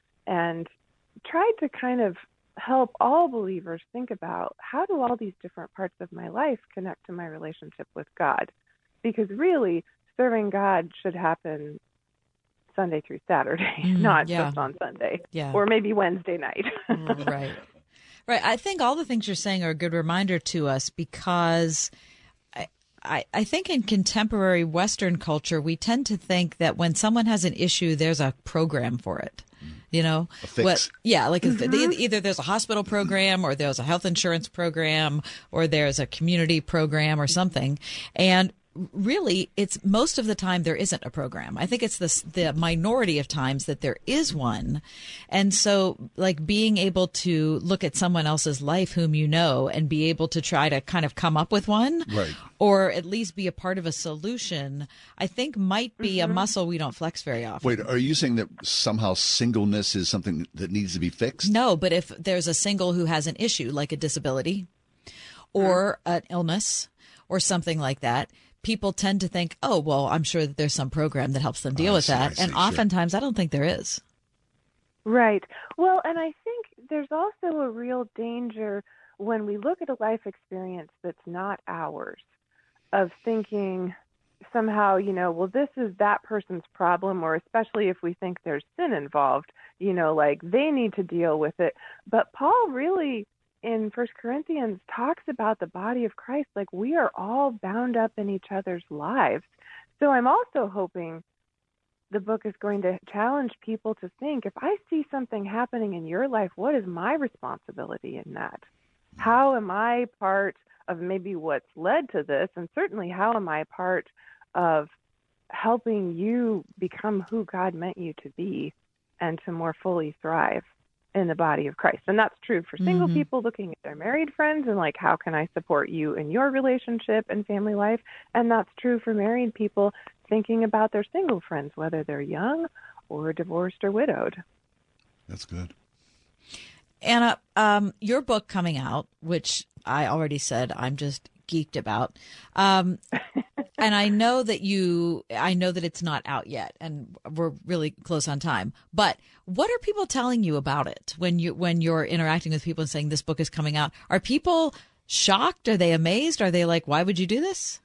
and tried to kind of help all believers think about, how do all these different parts of my life connect to my relationship with God? Because really, serving God should happen Sunday through Saturday, Mm, not yeah. just on Sunday, Yeah. or maybe Wednesday night. Right. Right. I think all the things you're saying are a good reminder to us, because I, I, I think in contemporary Western culture, we tend to think that when someone has an issue, there's a program for it. You know, A fix. What, yeah, like Mm-hmm. it's- either there's a hospital program, or there's a health insurance program, or there's a community program or something. And really, it's most of the time there isn't a program. I think it's the the minority of times that there is one. And so, like, being able to look at someone else's life whom you know and be able to try to kind of come up with one, Right. or at least be a part of a solution, I think might be Mm-hmm. a muscle we don't flex very often. Wait, are you saying that somehow singleness is something that needs to be fixed? No, but if there's a single who has an issue like a disability or an illness or something like that, people tend to think, oh, well, I'm sure that there's some program that helps them deal I with see, I that. see, And sure. oftentimes I don't think there is. Right. Well, and I think there's also a real danger when we look at a life experience that's not ours, of thinking somehow, you know, well, this is that person's problem, or especially if we think there's sin involved, you know, like they need to deal with it. But Paul really, in First Corinthians, talks about the body of Christ, like we are all bound up in each other's lives. So I'm also hoping the book is going to challenge people to think, if I see something happening in your life, what is my responsibility in that? How am I part of maybe what's led to this? And certainly, how am I part of helping you become who God meant you to be and to more fully thrive in the body of Christ? And that's true for single Mhm. people looking at their married friends and like, how can I support you in your relationship and family life? And that's true for married people thinking about their single friends, whether they're young or divorced or widowed. That's good. Anna, um, your book coming out, which I already said I'm just geeked about. Um, and I know that you, I know that it's not out yet, and we're really close on time. But what are people telling you about it when you when you're interacting with people and saying this book is coming out? Are people shocked? Are they amazed? Are they like, why would you do this?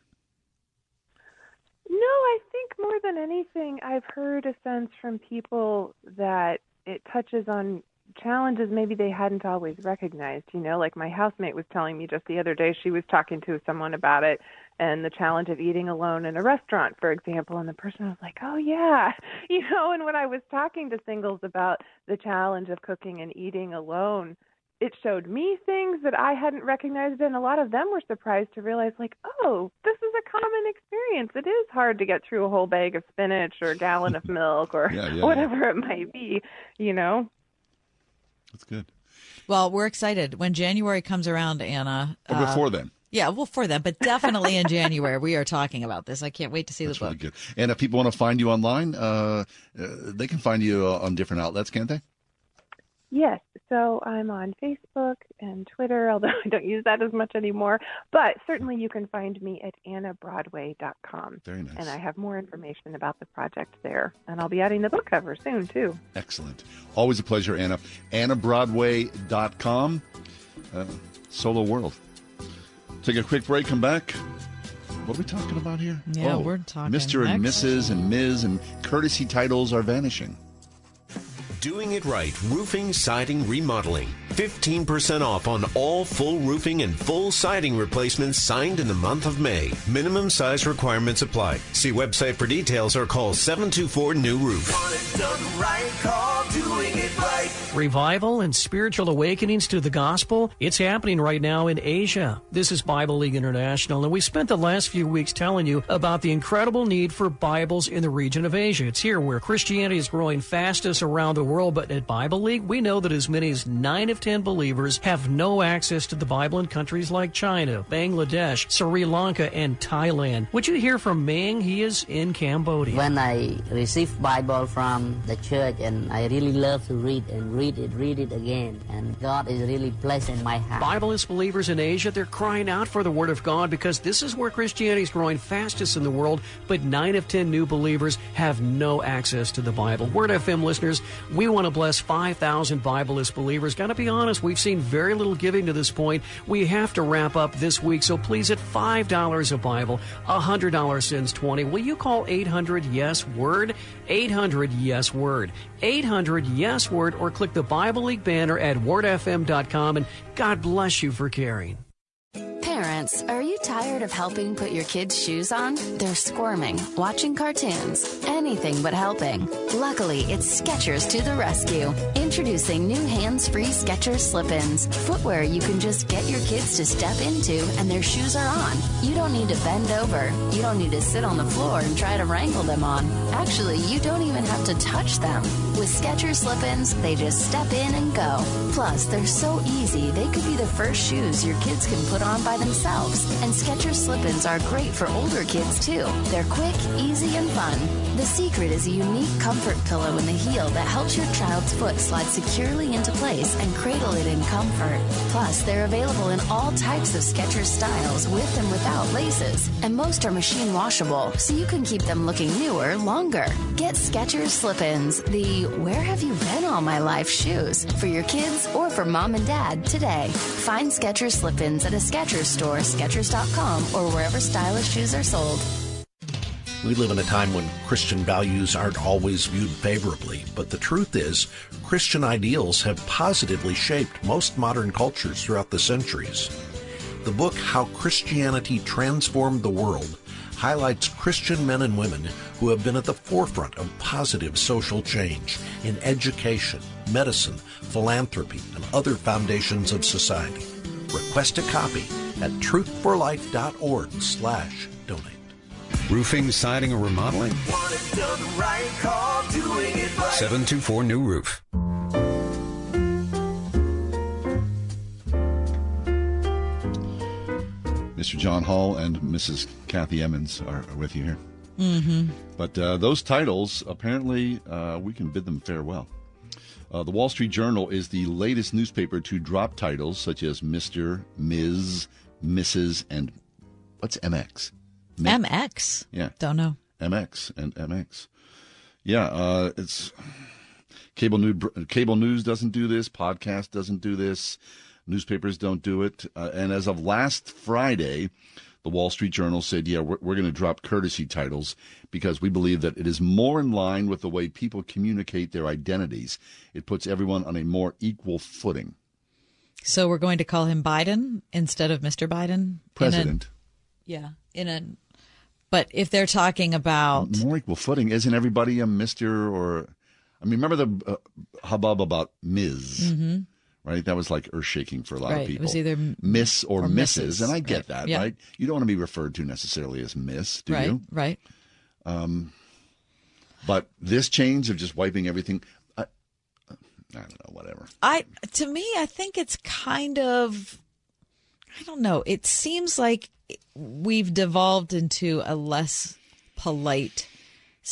No, I think more than anything, I've heard a sense from people that it touches on challenges maybe they hadn't always recognized. You know, like my housemate was telling me just the other day, she was talking to someone about it and the challenge of eating alone in a restaurant, for example, and the person was like, oh yeah, you know, and when I was talking to singles about the challenge of cooking and eating alone, it showed me things that I hadn't recognized, and a lot of them were surprised to realize, like, oh, this is a common experience. It is hard to get through a whole bag of spinach or a gallon of milk or Yeah, yeah, whatever it might be, you know? That's good. Well, we're excited when January comes around, Anna. Or before then. Yeah, well, for them, but definitely in January, we are talking about this. I can't wait to see That's the book. really good. And if people want to find you online, uh, uh, they can find you uh, on different outlets, can't they? Yes. So I'm on Facebook and Twitter, although I don't use that as much anymore. But certainly you can find me at anna broadway dot com. Very nice. And I have more information about the project there. And I'll be adding the book cover soon, too. Excellent. Always a pleasure, Anna. anna broadway dot com. Uh, Solo World. Take a quick break, come back. What are we talking about here? Yeah, oh, we're talking Mister and next. Missus and Miz and courtesy titles are vanishing. Doing it right. Roofing, siding, remodeling. fifteen percent off on all full roofing and full siding replacements signed in the month of May. Minimum size requirements apply. See website for details or call seven two four new roof. Want it done right, call doing it right. Revival and spiritual awakenings to the gospel, it's happening right now in Asia. This is Bible League International, and we spent the last few weeks telling you about the incredible need for Bibles in the region of Asia. It's here where Christianity is growing fastest around the world, but at Bible League, we know that as many as nine of ten believers have no access to the Bible in countries like China, Bangladesh, Sri Lanka, and Thailand. Would you hear from Ming? He is in Cambodia. When I received Bible from the church, and I really love to read and read it, read it again, and God is really blessing my heart. Bibleist believers in Asia, they're crying out for the Word of God because this is where Christianity is growing fastest in the world, but nine of ten new believers have no access to the Bible. Word F M listeners, we want to bless five thousand Bibleist believers. Got to be honest, we've seen very little giving to this point. We have to wrap up this week, so please, at five dollars a Bible, one hundred dollars sends twenty. Will you call eight hundred yes word? eight hundred yes word. eight hundred yes word, or click the Bible League banner at word f m dot com, and God bless you for caring. Parents, are you tired of helping put your kids' shoes on? They're squirming, watching cartoons, anything but helping. Luckily, it's Skechers to the rescue. Introducing new hands-free Skechers slip-ins. Footwear you can just get your kids to step into and their shoes are on. You don't need to bend over. You don't need to sit on the floor and try to wrangle them on. Actually, you don't even have to touch them. With Skechers slip-ins, they just step in and go. Plus, they're so easy, they could be the first shoes your kids can put on by themselves. And Skechers slip-ins are great for older kids, too. They're quick, easy, and fun. The secret is a unique comfort pillow in the heel that helps your child's foot slide securely into place and cradle it in comfort. Plus, they're available in all types of Skechers styles with and without laces. And most are machine washable, so you can keep them looking newer longer. Get Skechers slip-ins, the where have you been all my life shoes, for your kids or for mom and dad today. Find Skechers slip-ins at a Skechers store, Skechers dot com, or wherever stylish shoes are sold. We live in a time when Christian values aren't always viewed favorably, but the truth is, Christian ideals have positively shaped most modern cultures throughout the centuries. The book, How Christianity Transformed the World, highlights Christian men and women who have been at the forefront of positive social change in education, medicine, philanthropy, and other foundations of society. Request a copy at truthforlife.org slash donate. Roofing, siding, or remodeling? Want it done right, call doing it right. seven two four new roof. Mister John Hall and Missus Kathy Emmons are, are with you here. Mm-hmm. But uh, those titles, apparently, uh, we can bid them farewell. Uh, the Wall Street Journal is the latest newspaper to drop titles such as Mister, Miz, Missus, and what's M X? M X? Yeah. Don't know. M X and M X. Yeah, uh, it's cable news. Cable news doesn't do this. Podcast doesn't do this. Newspapers don't do it. Uh, and as of last Friday, the Wall Street Journal said, yeah, we're, we're going to drop courtesy titles because we believe that it is more in line with the way people communicate their identities. It puts everyone on a more equal footing. So we're going to call him Biden instead of Mister Biden? President. In a, yeah. In a, but if they're talking about... More equal footing. Isn't everybody a Mister or... I mean, remember the uh, hubbub about Miz Mm-hmm. Right? That was like earth-shaking for a lot right. of people. It was either Miss or, or Missus, Missus and I get right. that, yeah. right? You don't want to be referred to necessarily as Miss, do right. you? Right, right. Um, but this change of just wiping everything, I, I don't know, whatever. I to me, I think it's kind of, I don't know. It seems like we've devolved into a less polite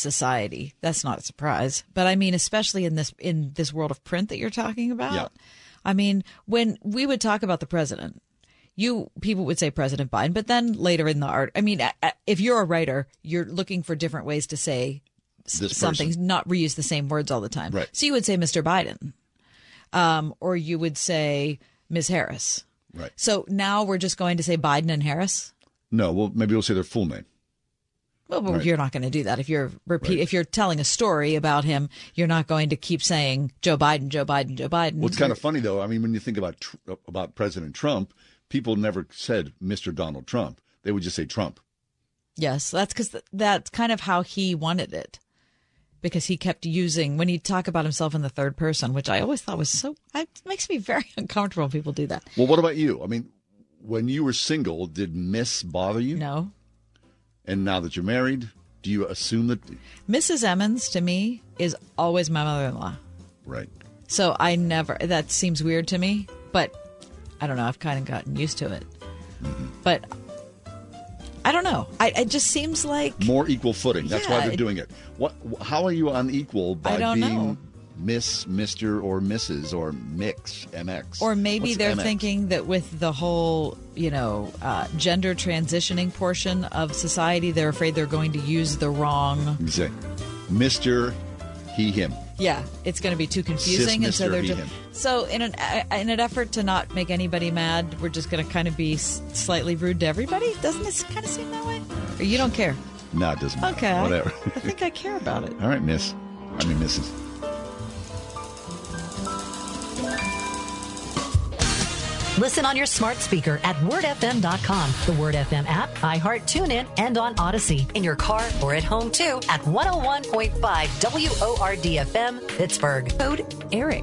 society. That's not a surprise, but I mean, especially in this in this world of print that you're talking about. Yeah. I mean, when we would talk about the president, you people would say President Biden, but then later in the art, I mean, if you're a writer, you're looking for different ways to say This something, person. not reuse the same words all the time. Right. So you would say Mister Biden, um, or you would say Miz Harris. Right. So now we're just going to say Biden and Harris? No, well, maybe we'll say their full name. Well, well Right. you're not going to do that. If you're repeat, Right. if you're telling a story about him, you're not going to keep saying Joe Biden, Joe Biden, Joe Biden. Well, it's kind of funny, though. I mean, when you think about tr- about President Trump, people never said Mister Donald Trump. They would just say Trump. Yes, that's because that's kind of how he wanted it. Because he kept using, when he'd talk about himself in the third person, which I always thought was so, it makes me very uncomfortable when people do that. Well, what about you? I mean, when you were single, did Miss bother you? No. And now that you're married, do you assume that? Missus Emmons, to me, is always my mother-in-law. Right. So I never, that seems weird to me, but I don't know, I've kind of gotten used to it. Mm-hmm. But I don't know. I, it just seems like More equal footing. That's why Yeah, they're it- doing it. What? How are you unequal by I don't being know. Miss, Mister, or Missus or Mix, M X? Or maybe What's they're M X? thinking that with the whole, you know, uh, gender transitioning portion of society, they're afraid they're going to use the wrong. You say, Mister, he, him. Yeah, it's going to be too confusing, and so Cis, they're Mister, just he, him. so in an in an effort to not make anybody mad, we're just going to kind of be s- slightly rude to everybody. Doesn't it kind of seem that way? Or you don't care? No, it doesn't matter. Okay, I- Whatever. I think I care about it. All right, Miss. I mean, Missus Listen on your smart speaker at word f m dot com, the Word F M app, iHeart, TuneIn, and on Odyssey. In your car or at home, too, at one oh one point five W O R D F M, Pittsburgh. Code ERIC.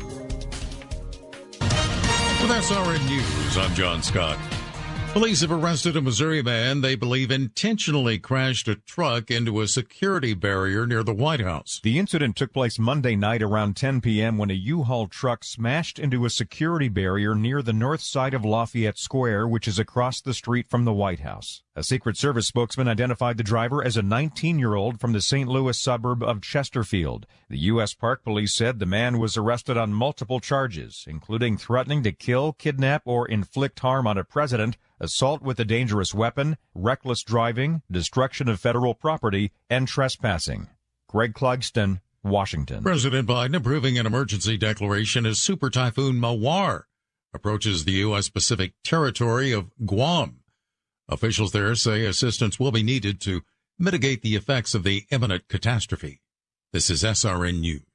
With S R N News, I'm John Scott. Police have arrested a Missouri man they believe intentionally crashed a truck into a security barrier near the White House. The incident took place Monday night around ten p.m. when a U-Haul truck smashed into a security barrier near the north side of Lafayette Square, which is across the street from the White House. A Secret Service spokesman identified the driver as a nineteen-year-old from the Saint Louis suburb of Chesterfield. The U S Park Police said the man was arrested on multiple charges, including threatening to kill, kidnap, or inflict harm on a president, assault with a dangerous weapon, reckless driving, destruction of federal property, and trespassing. Greg Clugston, Washington. President Biden approving an emergency declaration as Super Typhoon Mawar approaches the U S Pacific territory of Guam. Officials there say assistance will be needed to mitigate the effects of the imminent catastrophe. This is S R N News.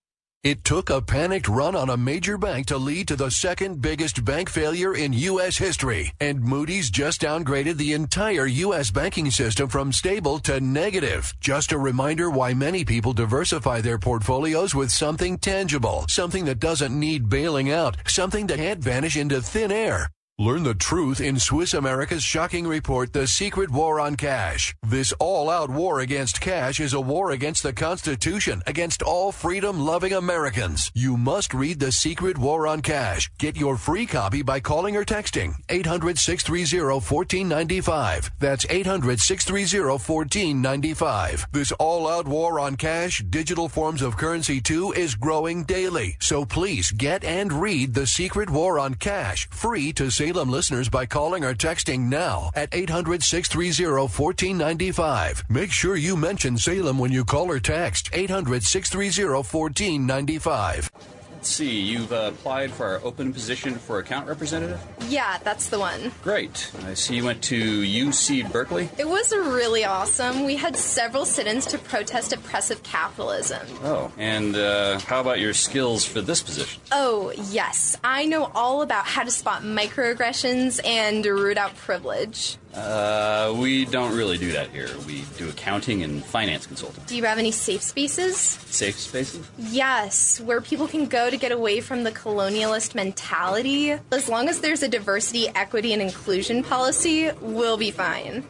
It took a panicked run on a major bank to lead to the second biggest bank failure in U S history. And Moody's just downgraded the entire U S banking system from stable to negative. Just a reminder why many people diversify their portfolios with something tangible, something that doesn't need bailing out, something that can't vanish into thin air. Learn the truth in Swiss America's shocking report, The Secret War on Cash. This all-out war against cash is a war against the Constitution, against all freedom-loving Americans. You must read The Secret War on Cash. Get your free copy by calling or texting eight hundred, six three zero, one four nine five. That's eight hundred, six three zero, one four nine five. This all-out war on cash, digital forms of currency too, is growing daily. So please get and read The Secret War on Cash, free to Salem listeners by calling or texting now at eight hundred, six three zero, one four nine five. Make sure you mention Salem when you call or text eight hundred, six three zero, one four nine five. Let's see, you've uh, applied for our open position for account representative? Yeah, that's the one. Great. I see you went to U C Berkeley? It was really awesome. We had several sit-ins to protest oppressive capitalism. Oh, and uh, how about your skills for this position? Oh, yes. I know all about how to spot microaggressions and root out privilege. Uh, we don't really do that here. We do accounting and finance consulting. Do you have any safe spaces? Safe spaces? Yes, where people can go to get away from the colonialist mentality. As long as there's a diversity, equity, and inclusion policy, we'll be fine.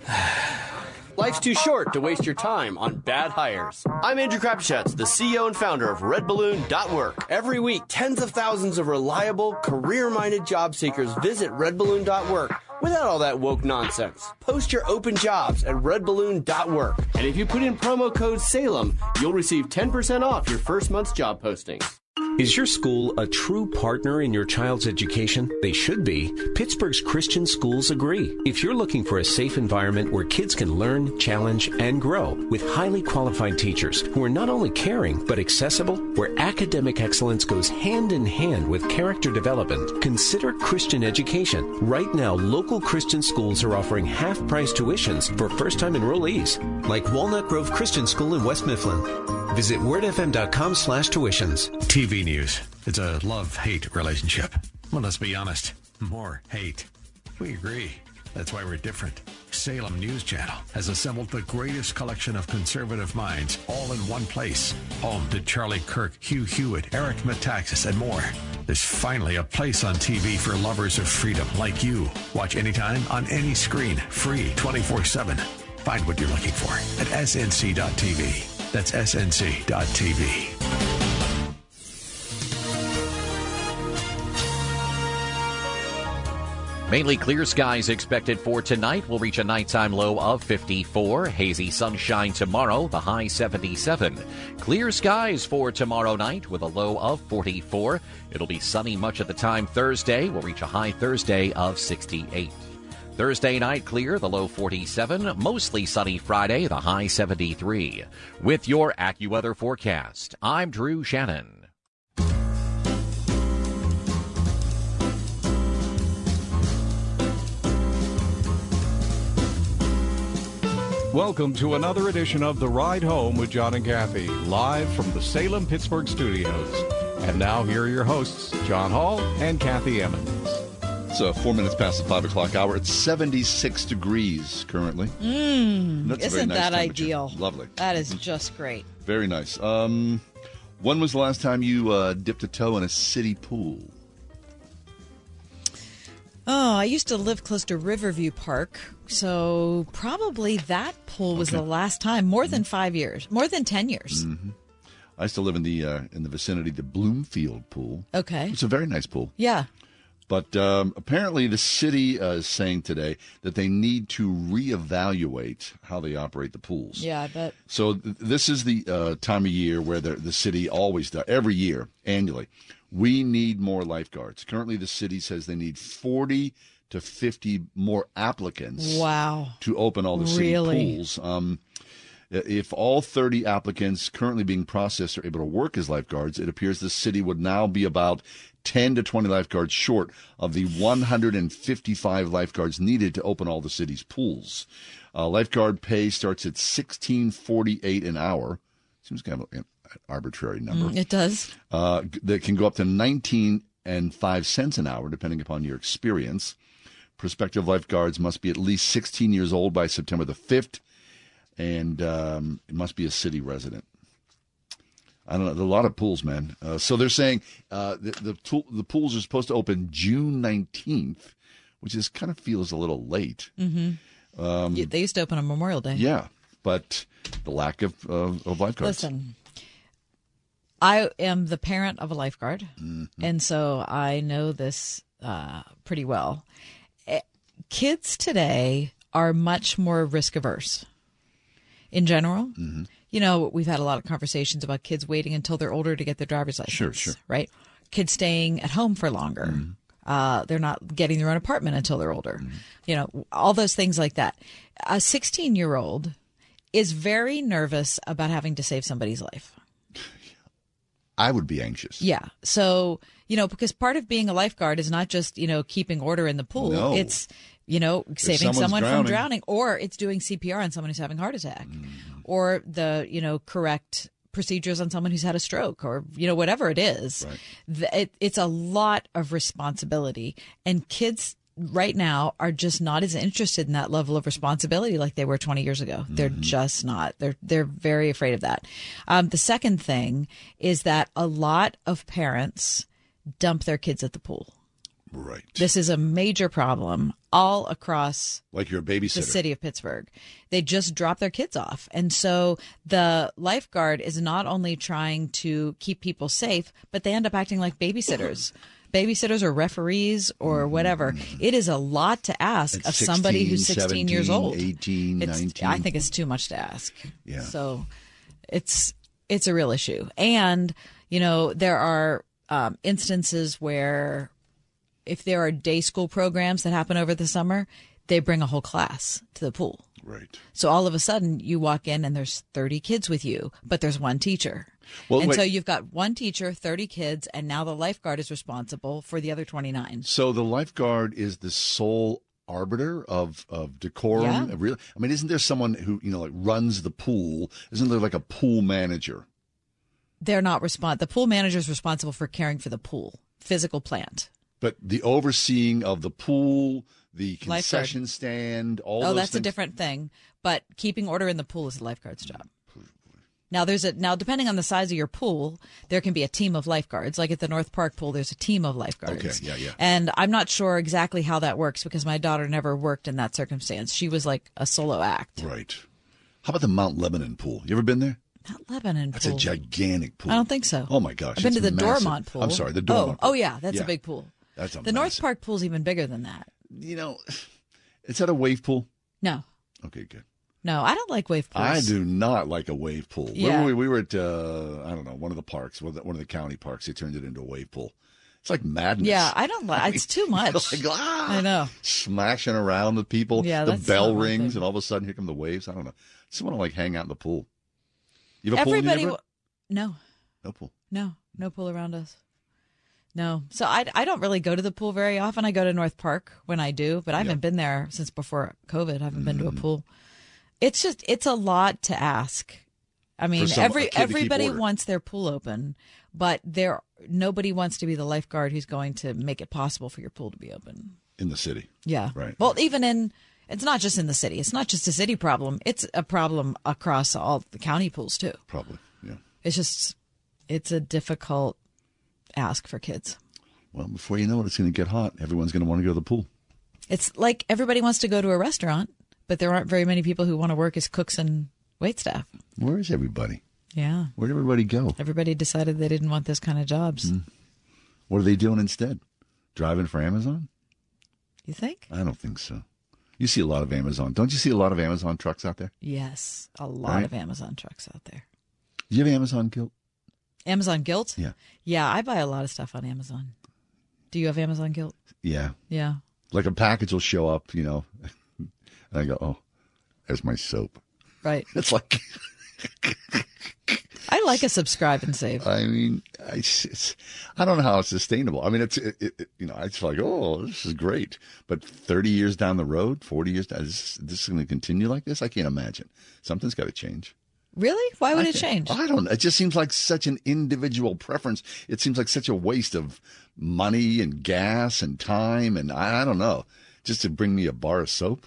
Life's too short to waste your time on bad hires. I'm Andrew Krapschatz, the C E O and founder of red balloon dot work. Every week, tens of thousands of reliable, career-minded job seekers visit red balloon dot work without all that woke nonsense. Post your open jobs at red balloon dot work. And if you put in promo code SALEM, you'll receive ten percent off your first month's job posting. Is your school a true partner in your child's education? They should be. Pittsburgh's Christian schools agree. If you're looking for a safe environment where kids can learn, challenge, and grow with highly qualified teachers who are not only caring but accessible, where academic excellence goes hand in hand with character development, consider Christian education. Right now, local Christian schools are offering half-price tuitions for first-time enrollees, like Walnut Grove Christian School in West Mifflin. Visit wordfm.com slash tuitions. T V news. It's a love-hate relationship. Well, let's be honest. More hate. We agree. That's why we're different. Salem News Channel has assembled the greatest collection of conservative minds all in one place. Home to Charlie Kirk, Hugh Hewitt, Eric Metaxas, and more. There's finally a place on T V for lovers of freedom like you. Watch anytime, on any screen, free twenty-four seven. Find what you're looking for at S N C dot T V. That's S N C dot T V. Mainly clear skies expected for tonight. We'll reach a nighttime low of fifty-four. Hazy sunshine tomorrow, the high seventy-seven. Clear skies for tomorrow night with a low of forty-four. It'll be sunny much of the time Thursday. We'll reach a high Thursday of sixty-eight. Thursday night clear, the low forty-seven. Mostly sunny Friday, the high seventy-three. With your AccuWeather forecast, I'm Drew Shannon. Welcome to another edition of The Ride Home with John and Kathy, live from the Salem Pittsburgh studios. And now here are your hosts, John Hall and Kathy Emmons. It's uh, four minutes past the five o'clock hour. It's seventy-six degrees currently. Mm, That's a very isn't nice that temperature. ideal? Lovely. That is just great. Very nice. Um, when was the last time you uh, dipped a toe in a city pool? Oh, I used to live close to Riverview Park, so probably that pool was Okay. the last time. More than five years, more than ten years. Mm-hmm. I used to live in the uh, in the vicinity of the Bloomfield pool. Okay. It's a very nice pool. Yeah. But um, apparently the city uh, is saying today that they need to reevaluate how they operate the pools. Yeah, I bet. So th- this is the uh, time of year where the, the city always does, every year, annually, we need more lifeguards. Currently the city says they need forty to fifty more applicants. Wow. To open all the city Really? pools. Um, if all thirty applicants currently being processed are able to work as lifeguards, it appears the city would now be about ten to twenty lifeguards short of the one hundred fifty-five lifeguards needed to open all the city's pools. Uh, lifeguard pay starts at sixteen forty-eight an hour. Seems kind of an arbitrary number. Mm, it does. Uh, that can go up to nineteen and five cents an hour, depending upon your experience. Prospective lifeguards must be at least sixteen years old by September the fifth, and um, it must be a city resident. I don't know. There's a lot of pools, man. Uh, so they're saying uh, the the, tool, the pools are supposed to open June nineteenth, which is kind of feels a little late. Mm-hmm. Um, Yeah, they used to open on Memorial Day. yeah, but the lack of of, of lifeguards. Listen, I am the parent of a lifeguard, Mm-hmm. and so I know this uh, pretty well. Eh, Kids today are much more risk averse in general. Mm-hmm. You know, we've had a lot of conversations about kids waiting until they're older to get their driver's license. Sure, sure. Right? Kids staying at home for longer. Mm-hmm. Uh, they're not getting their own apartment until they're older. Mm-hmm. You know, all those things like that. A sixteen-year-old is very nervous about having to save somebody's life. I would be anxious. Yeah. So, you know, because part of being a lifeguard is not just, you know, keeping order in the pool. No. It's, you know, saving someone's someone drowning. from drowning, or it's doing C P R on someone who's having a heart attack, or the, you know, correct procedures on someone who's had a stroke, or, you know, whatever it is. Right. The- it, it's a lot of responsibility, and kids right now are just not as interested in that level of responsibility like they were twenty years ago. They're just not. They're they're very afraid of that. Um, the second thing is that a lot of parents dump their kids at the pool. Right. This is a major problem all across Like you're a babysitter. the city of Pittsburgh. They just drop their kids off. And so the lifeguard is not only trying to keep people safe, but they end up acting like babysitters. Babysitters or referees or whatever. It is a lot to ask At of somebody who's sixteen, sixteen years seventeen, old. eighteen, It's- nineteen. I think it's too much to ask. Yeah. So it's It's a real issue. And, you know, there are um, instances where if there are day school programs that happen over the summer, they bring a whole class to the pool. Right. So all of a sudden you walk in and there's thirty kids with you, but there's one teacher. Well, and wait. so you've got one teacher, thirty kids, and now the lifeguard is responsible for the other twenty-nine. So the lifeguard is the sole arbiter of, of decorum? Yeah. Really? I mean, isn't there someone who, you know, like runs the pool? Isn't there like a pool manager? They're not respond. The pool manager is responsible for caring for the pool, physical plant. But the overseeing of the pool, the Lifeguard. concession stand, all Oh, those that's a things? different thing. But keeping order in the pool is the lifeguard's job. Now, there's a now depending on the size of your pool, there can be a team of lifeguards. Like at the North Park pool, there's a team of lifeguards. Okay, yeah, yeah. And I'm not sure exactly how that works because my daughter never worked in that circumstance. She was like a solo act. Right. How about the Mount Lebanon pool? You ever been there? Mount Lebanon That's pool. a gigantic pool. I don't think so. Oh, my gosh. I've been it's to the massive. Dormont pool. I'm sorry, the Oh, Dormont oh pool. yeah, that's Yeah. a big pool. That's a The North massive- Park pool's even bigger than that. You know, is that a wave pool? No, Okay, good. no, I don't like wave pools. I do not like a wave pool. Where Yeah. were we? We were at, uh, I don't know, one of the parks, one of the, one of the county parks. They turned it into a wave pool. It's like madness. Yeah, I don't like. It's too much. Like, ah, I know. Smashing around the people. Yeah, the that's bell not my rings, thing. and all of a sudden, here come the waves. I don't know. I just want to like hang out in the pool. You have a Everybody, pool in your w- no, No pool. no, no pool around us. No, so I, I don't really go to the pool very often. I go to North Park when I do, but I haven't been there since before COVID. I haven't been to Mm-hmm. a pool. It's just it's a lot to ask. I mean, some- a every kid to keep everybody order. wants their pool open, but there nobody wants to be the lifeguard who's going to make it possible for your pool to be open. In the city. Yeah. Right. Well, even in, it's not just in the city. It's not just a city problem. It's a problem across all the county pools, too. Probably, yeah. It's just, it's a difficult ask for kids. Well, before you know it, it's going to get hot. Everyone's going to want to go to the pool. It's like everybody wants to go to a restaurant, but there aren't very many people who want to work as cooks and waitstaff. Where is everybody? Yeah. Where'd everybody go? Everybody decided they didn't want those kind of jobs. Mm. What are they doing instead? Driving for Amazon? You think? I don't think so. You see a lot of Amazon. Don't you see a lot of Amazon trucks out there? Yes. A lot Right. of Amazon trucks out there. Do you have Amazon guilt? Amazon guilt? Yeah. Yeah, I buy a lot of stuff on Amazon. Do you have Amazon guilt? Yeah. Yeah. Like a package will show up, you know, and I go, oh, there's my soap. Right. It's like, I like a subscribe and save. I mean, I, it's, I don't know how it's sustainable. I mean, it's, it, it, you know, it's like, oh, this is great. But thirty years down the road, forty years down, is this going to continue like this? I can't imagine. Something's got to change. Really? Why would I it can't- change? I don't know. It just seems like such an individual preference. It seems like such a waste of money and gas and time. And I, I don't know. Just to bring me a bar of soap.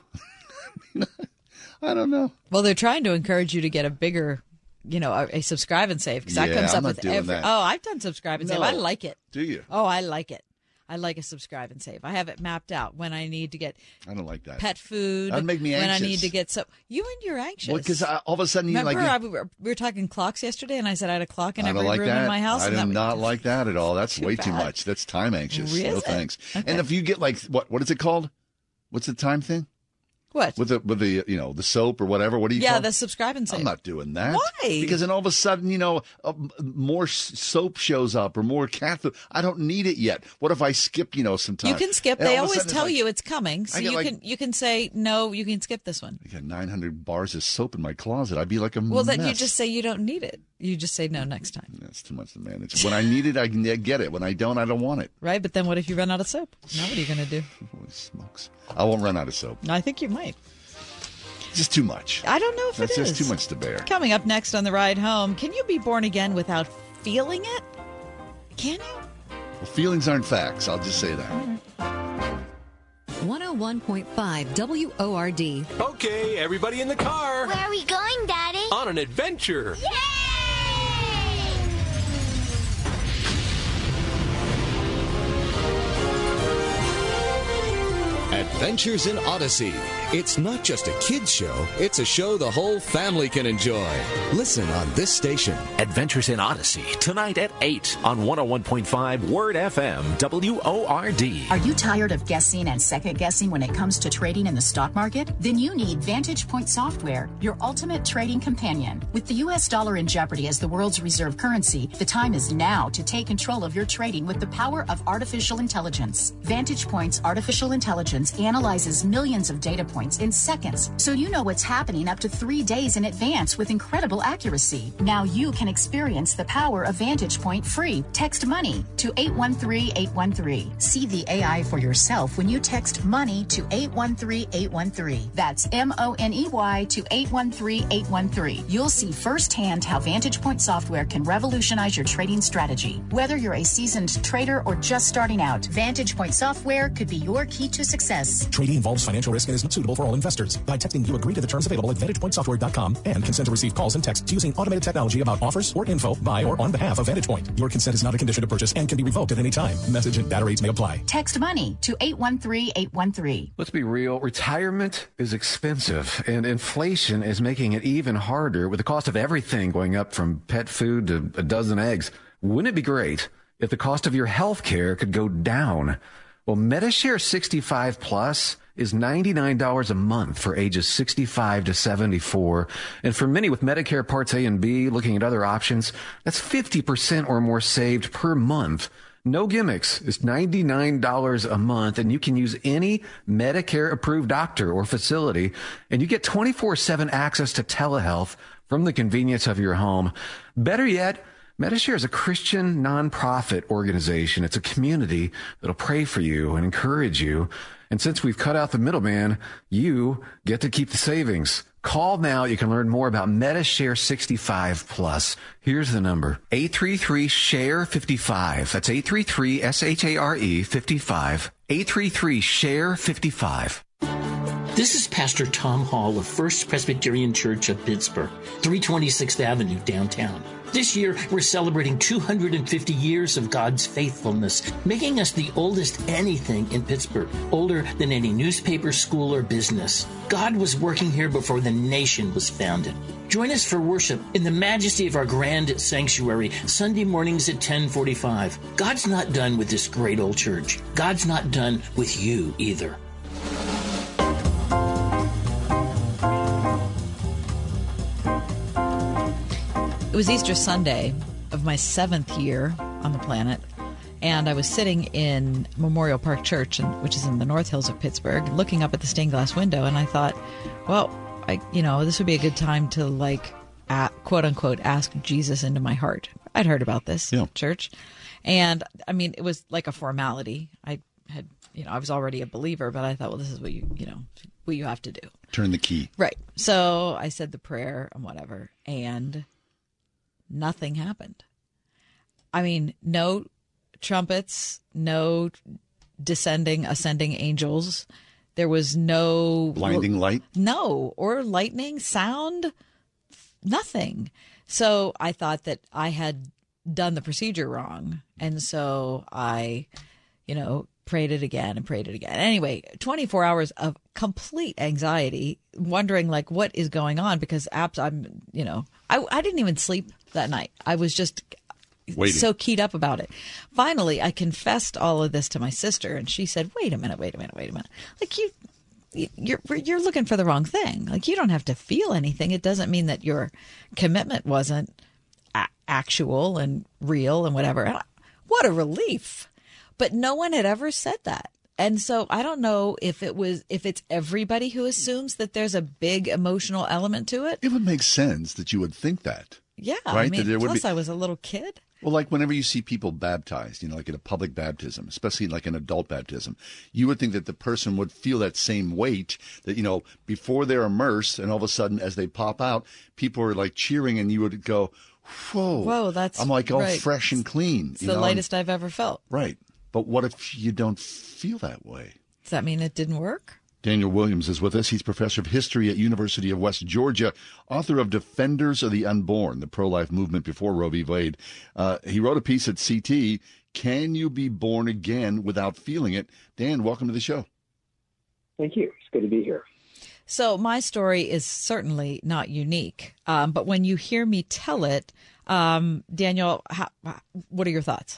I don't know. Well, they're trying to encourage you to get a bigger, you know, a, a subscribe and save because that Yeah, comes I'm up not with doing every. that. Oh, I've done subscribe and save. No. I like it. Do you? Oh, I like it. I like a subscribe and save. I have it mapped out when I need to get I don't like that. pet food. That'd make me When I anxious. need to get so. You and you're anxious. Well, because all of a sudden you Remember, like. I, we were we were talking clocks yesterday, and I said I had a clock in I every don't like room that. in my house. I and do that was not like that at all. That's too way too bad. much. That's time anxious. Really? No thanks. Okay. And if you get like what what is it called? What's the time thing? What? With the with the you know the soap or whatever? What do you? Yeah, call the it? subscribe and save. I'm not doing that. Why? Because then all of a sudden, you know, uh, more s- soap shows up or more cat food. I don't need it yet. What if I skip, you know, some time? You can skip. And They all of a always sudden it's tell like, you it's coming, so I get you like- can you can say no. You can skip this one. I got nine hundred bars of soap in my closet. I'd be like a Well, mess. then you just say you don't need it. You just say no next time, That's too much to manage. When I need it, I can get it. When I don't, I don't want it. right? But then what if you run out of soap? Now what are you going to do? Holy smokes! I won't run out of soap. I think you might. Just too much. I don't know if That's it just is. too much to bear. Coming up next on the ride home, can you be born again without feeling it? Can you? Well, feelings aren't facts. I'll just say that. one oh one point five W O R D. Okay, everybody in the car. Where are we going, Daddy? On an adventure. Adventures in Odyssey. It's not just a kid's show, it's a show the whole family can enjoy. Listen on this station. Adventures in Odyssey, tonight at eight on one oh one point five Word F M, W O R D. Are you tired of guessing and second guessing when it comes to trading in the stock market? Then you need Vantage Point Software, your ultimate trading companion. With the U S dollar in jeopardy as the world's reserve currency, the time is now to take control of your trading with the power of artificial intelligence. Vantage Point's artificial intelligence analyzes millions of data points in seconds, so you know what's happening up to three days in advance with incredible accuracy. Now you can experience the power of Vantage Point free. Text MONEY to eight one three eight one three. See the A I for yourself when you text MONEY to eight one three eight one three. That's M O N E Y to eight one three eight one three. You'll see firsthand how Vantage Point software can revolutionize your trading strategy. Whether you're a seasoned trader or just starting out, Vantage Point software could be your key to success. Trading involves financial risk and is not suitable for all investors. By texting, you agree to the terms available at vantage point software dot com and consent to receive calls and texts using automated technology about offers or info by or on behalf of Vantage Point. Your consent is not a condition to purchase and can be revoked at any time. Message and data rates may apply. Text MONEY to eight one three eight one three. Let's be real. Retirement is expensive, and inflation is making it even harder with the cost of everything going up from pet food to a dozen eggs. Wouldn't it be great if the cost of your health care could go down? Well, Medishare sixty-five Plus is ninety-nine dollars a month for ages sixty-five to seventy-four. And for many with Medicare Parts A and B looking at other options, that's fifty percent or more saved per month. No gimmicks. It's ninety-nine dollars a month, and you can use any Medicare-approved doctor or facility, and you get twenty-four seven access to telehealth from the convenience of your home. Better yet, Medishare is a Christian nonprofit organization. It's a community that'll pray for you and encourage you. And since we've cut out the middleman, you get to keep the savings. Call now. You can learn more about Medishare sixty-five Plus. Here's the number. eight three three, S H A R E, fifty-five. That's eight three three, S H A R E, fifty-five. eight three three, S H A R E, fifty-five. This is Pastor Tom Hall of First Presbyterian Church of Pittsburgh, three twenty-sixth Avenue, downtown. This year, we're celebrating two hundred fifty years of God's faithfulness, making us the oldest anything in Pittsburgh, older than any newspaper, school, or business. God was working here before the nation was founded. Join us for worship in the majesty of our grand sanctuary, Sunday mornings at ten forty-five. God's not done with this great old church. God's not done with you either. It was Easter Sunday of my seventh year on the planet, and I was sitting in Memorial Park Church, which is in the North Hills of Pittsburgh, looking up at the stained glass window, and I thought, well, I, you know, this would be a good time to, like, at, quote unquote, ask Jesus into my heart. I'd heard about this yeah. church, and I mean, it was like a formality. I had, you know, I was already a believer, but I thought, well, this is what you, you know, what you have to do. Turn the key. Right. So I said the prayer and whatever, and nothing happened. I mean, no trumpets, no descending, ascending angels. There was no blinding light. No, or lightning, sound, nothing. So I thought that I had done the procedure wrong. And so I, you know, prayed it again and prayed it again. Anyway, twenty-four hours of complete anxiety, wondering like what is going on, because apps, I'm, you know, I, I didn't even sleep that night. I was just Waiting. so keyed up about it. Finally, I confessed all of this to my sister, and she said, wait a minute, wait a minute, wait a minute. Like you, you're, you're looking for the wrong thing. Like you don't have to feel anything. It doesn't mean that your commitment wasn't a- actual and real and whatever. And I, what a relief. But no one had ever said that. And so I don't know if it was, if it's everybody who assumes that there's a big emotional element to it. It would make sense that you would think that. Yeah. Right? I mean, that plus be... I was a little kid. Well, like whenever you see people baptized, you know, like in a public baptism, especially like an adult baptism, you would think that the person would feel that same weight that, you know, before they're immersed, and all of a sudden as they pop out, people are like cheering, and you would go, whoa. Whoa, that's I'm like all right. fresh and clean. It's you the know? lightest I've ever felt. Right. But what if you don't feel that way? Does that mean it didn't work? Daniel Williams is with us. He's professor of history at University of West Georgia, author of Defenders of the Unborn, the pro-life movement before Roe v. Wade. Uh, he wrote a piece at C T, Can You Be Born Again Without Feeling It? Dan, welcome to the show. Thank you. It's good to be here. So my story is certainly not unique, um, but when you hear me tell it, um, Daniel, how, what are your thoughts?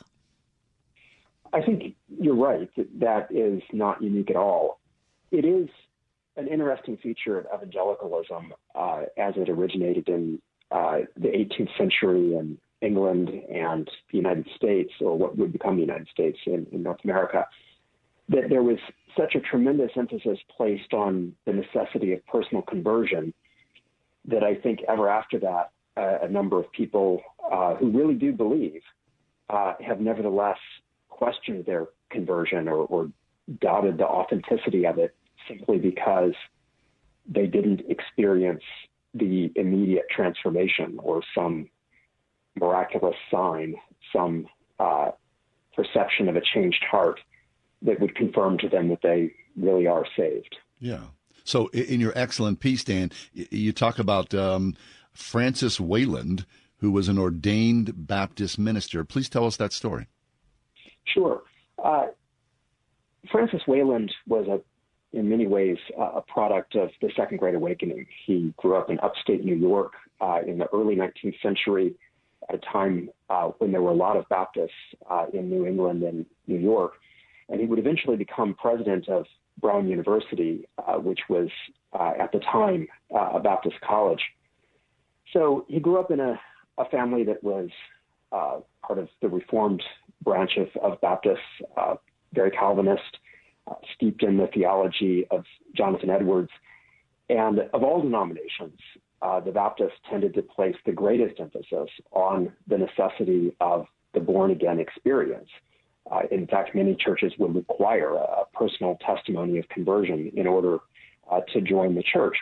I think you're right. That is not unique at all. It is an interesting feature of evangelicalism uh, as it originated in uh, the eighteenth century in England and the United States, or what would become the United States in, in North America, that there was such a tremendous emphasis placed on the necessity of personal conversion that I think ever after that, uh, a number of people uh, who really do believe uh, have nevertheless questioned their conversion or, or doubted the authenticity of it simply because they didn't experience the immediate transformation or some miraculous sign, some uh, perception of a changed heart that would confirm to them that they really are saved. Yeah. So in your excellent piece, Dan, you talk about um, Francis Wayland, who was an ordained Baptist minister. Please tell us that story. Sure. Uh, Francis Wayland was, a, in many ways, uh, a product of the Second Great Awakening. He grew up in upstate New York uh, in the early nineteenth century, at a time uh, when there were a lot of Baptists uh, in New England and New York. And he would eventually become president of Brown University, uh, which was uh, at the time uh, a Baptist college. So he grew up in a, a family that was uh, part of the Reformed branch of, of Baptists, uh, very Calvinist, uh, steeped in the theology of Jonathan Edwards. And of all denominations, uh, the Baptists tended to place the greatest emphasis on the necessity of the born-again experience. Uh, in fact, many churches would require a personal testimony of conversion in order uh, to join the church.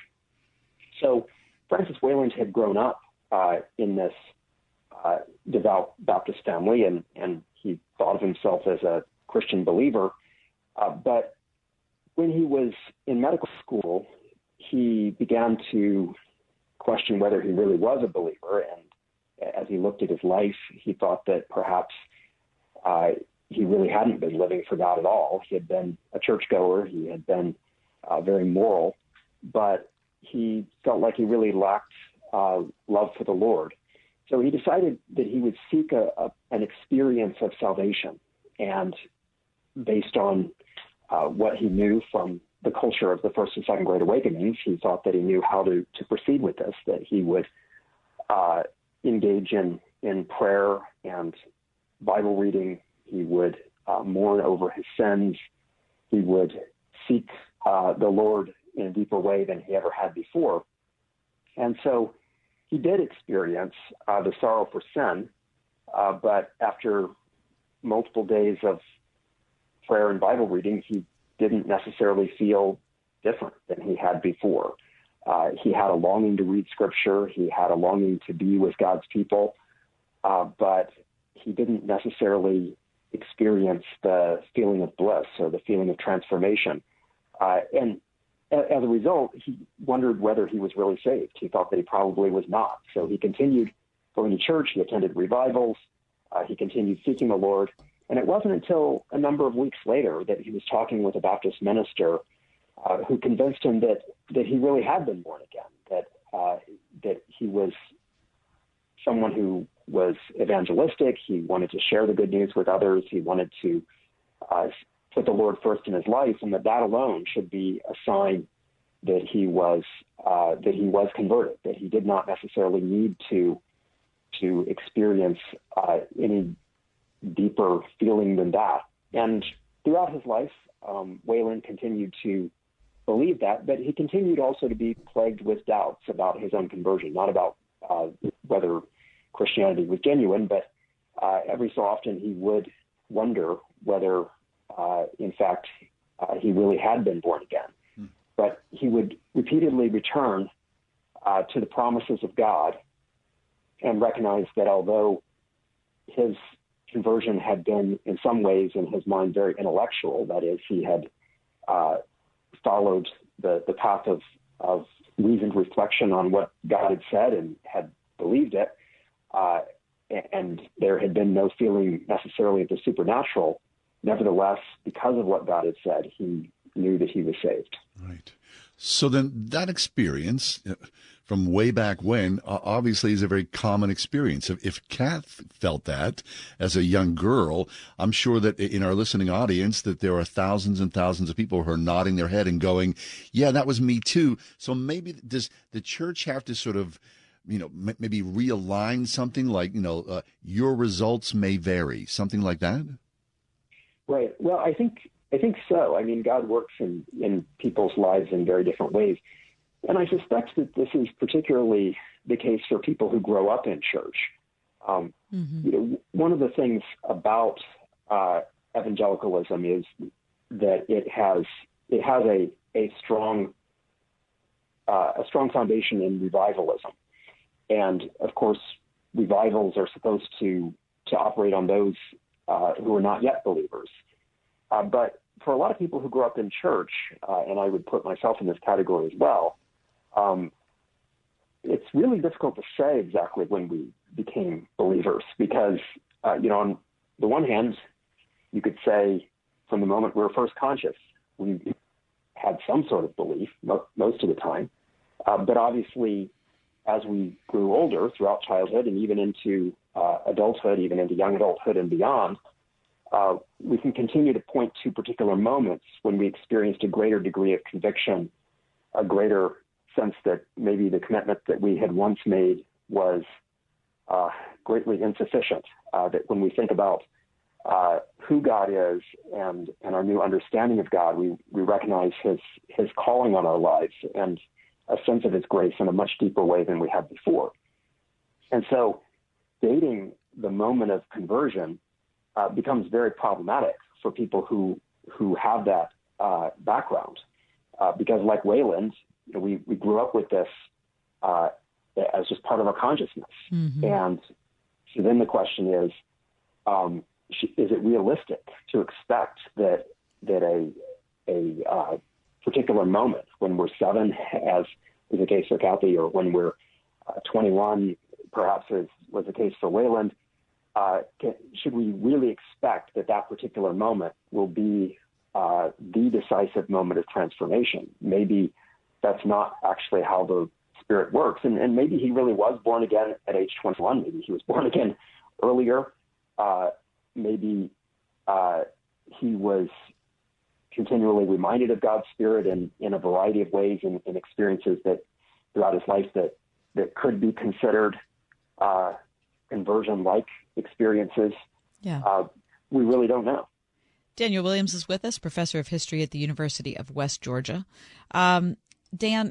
So Francis Wayland had grown up uh, in this uh, devout Baptist family, and, and he thought of himself as a Christian believer. Uh, but when he was in medical school, he began to question whether he really was a believer. And as he looked at his life, he thought that perhaps uh, he really hadn't been living for God at all. He had been a churchgoer. He had been uh, very moral, but he felt like he really lacked uh, love for the Lord. So he decided that he would seek a, a, an experience of salvation. And based on uh, what he knew from the culture of the First and Second Great Awakenings, he thought that he knew how to, to proceed with this, that he would uh, engage in, in prayer and Bible reading. He would uh, mourn over his sins. He would seek uh, the Lord in a deeper way than he ever had before. And so he did experience uh, the sorrow for sin, uh, but after multiple days of prayer and Bible reading, he didn't necessarily feel different than he had before. Uh, he had a longing to read Scripture. He had a longing to be with God's people, uh, but he didn't necessarily experience the feeling of bliss or the feeling of transformation. Uh, and as a result, he wondered whether he was really saved. He thought that he probably was not. So he continued going to church. He attended revivals. Uh, he continued seeking the Lord. And it wasn't until a number of weeks later that he was talking with a Baptist minister uh, who convinced him that, that he really had been born again, that, uh, that he was someone who was evangelistic. He wanted to share the good news with others. He wanted to uh, put the Lord first in his life, and that that alone should be a sign that he was uh, that he was converted, that he did not necessarily need to to experience uh, any deeper feeling than that. And throughout his life, um, Wayland continued to believe that, but he continued also to be plagued with doubts about his own conversion, not about uh, whether Christianity was genuine, but uh, every so often he would wonder whether, uh, in fact, uh, he really had been born again. Hmm. But he would repeatedly return uh, to the promises of God and recognize that although his conversion had been in some ways in his mind very intellectual, that is, he had uh, followed the, the path of, of reasoned reflection on what God had said and had believed it, uh, and there had been no feeling necessarily of the supernatural. Nevertheless, because of what God had said, he knew that he was saved. Right. So then that experience from way back when uh, obviously is a very common experience. If, if Kath felt that as a young girl, I'm sure that in our listening audience that there are thousands and thousands of people who are nodding their head and going, yeah, that was me too. So maybe does the church have to sort of, you know, m- maybe realign something like, you know, uh, your results may vary, something like that? Right. Well, I think I think so. I mean, God works in, in people's lives in very different ways. And I suspect that this is particularly the case for people who grow up in church. Um, mm-hmm. You know, one of the things about uh, evangelicalism is that it has it has a a strong uh, a strong foundation in revivalism, and of course, revivals are supposed to to operate on those uh, who are not yet believers. Uh, but for a lot of people who grew up in church, uh, and I would put myself in this category as well, um, it's really difficult to say exactly when we became believers because, uh, you know, on the one hand, you could say from the moment we were first conscious, we had some sort of belief mo- most of the time. Uh, but obviously, as we grew older throughout childhood and even into uh, adulthood, even into young adulthood and beyond, uh, we can continue to point to particular moments when we experienced a greater degree of conviction, a greater sense that maybe the commitment that we had once made was uh, greatly insufficient, uh, that when we think about uh, who God is and, and our new understanding of God, we, we recognize his, his calling on our lives and a sense of his grace in a much deeper way than we had before. And so dating the moment of conversion uh, becomes very problematic for people who, who have that uh, background. Uh, because like Wayland, you know, we, we grew up with this uh, as just part of our consciousness. Mm-hmm. And so then the question is, um, is it realistic to expect that that a, a uh, particular moment when we're seven, as is the case for Kathy, or when we're uh, twenty-one, perhaps as was the case for Wayland, uh, can, should we really expect that that particular moment will be uh, the decisive moment of transformation? Maybe that's not actually how the Spirit works. And, and maybe he really was born again at age twenty-one. Maybe he was born again earlier. Uh, maybe uh, he was continually reminded of God's Spirit in, in a variety of ways and in, in experiences that throughout his life that, that could be considered uh, conversion-like experiences. Yeah. Uh, we really don't know. Daniel Williams is with us, professor of history at the University of West Georgia. Um, Dan,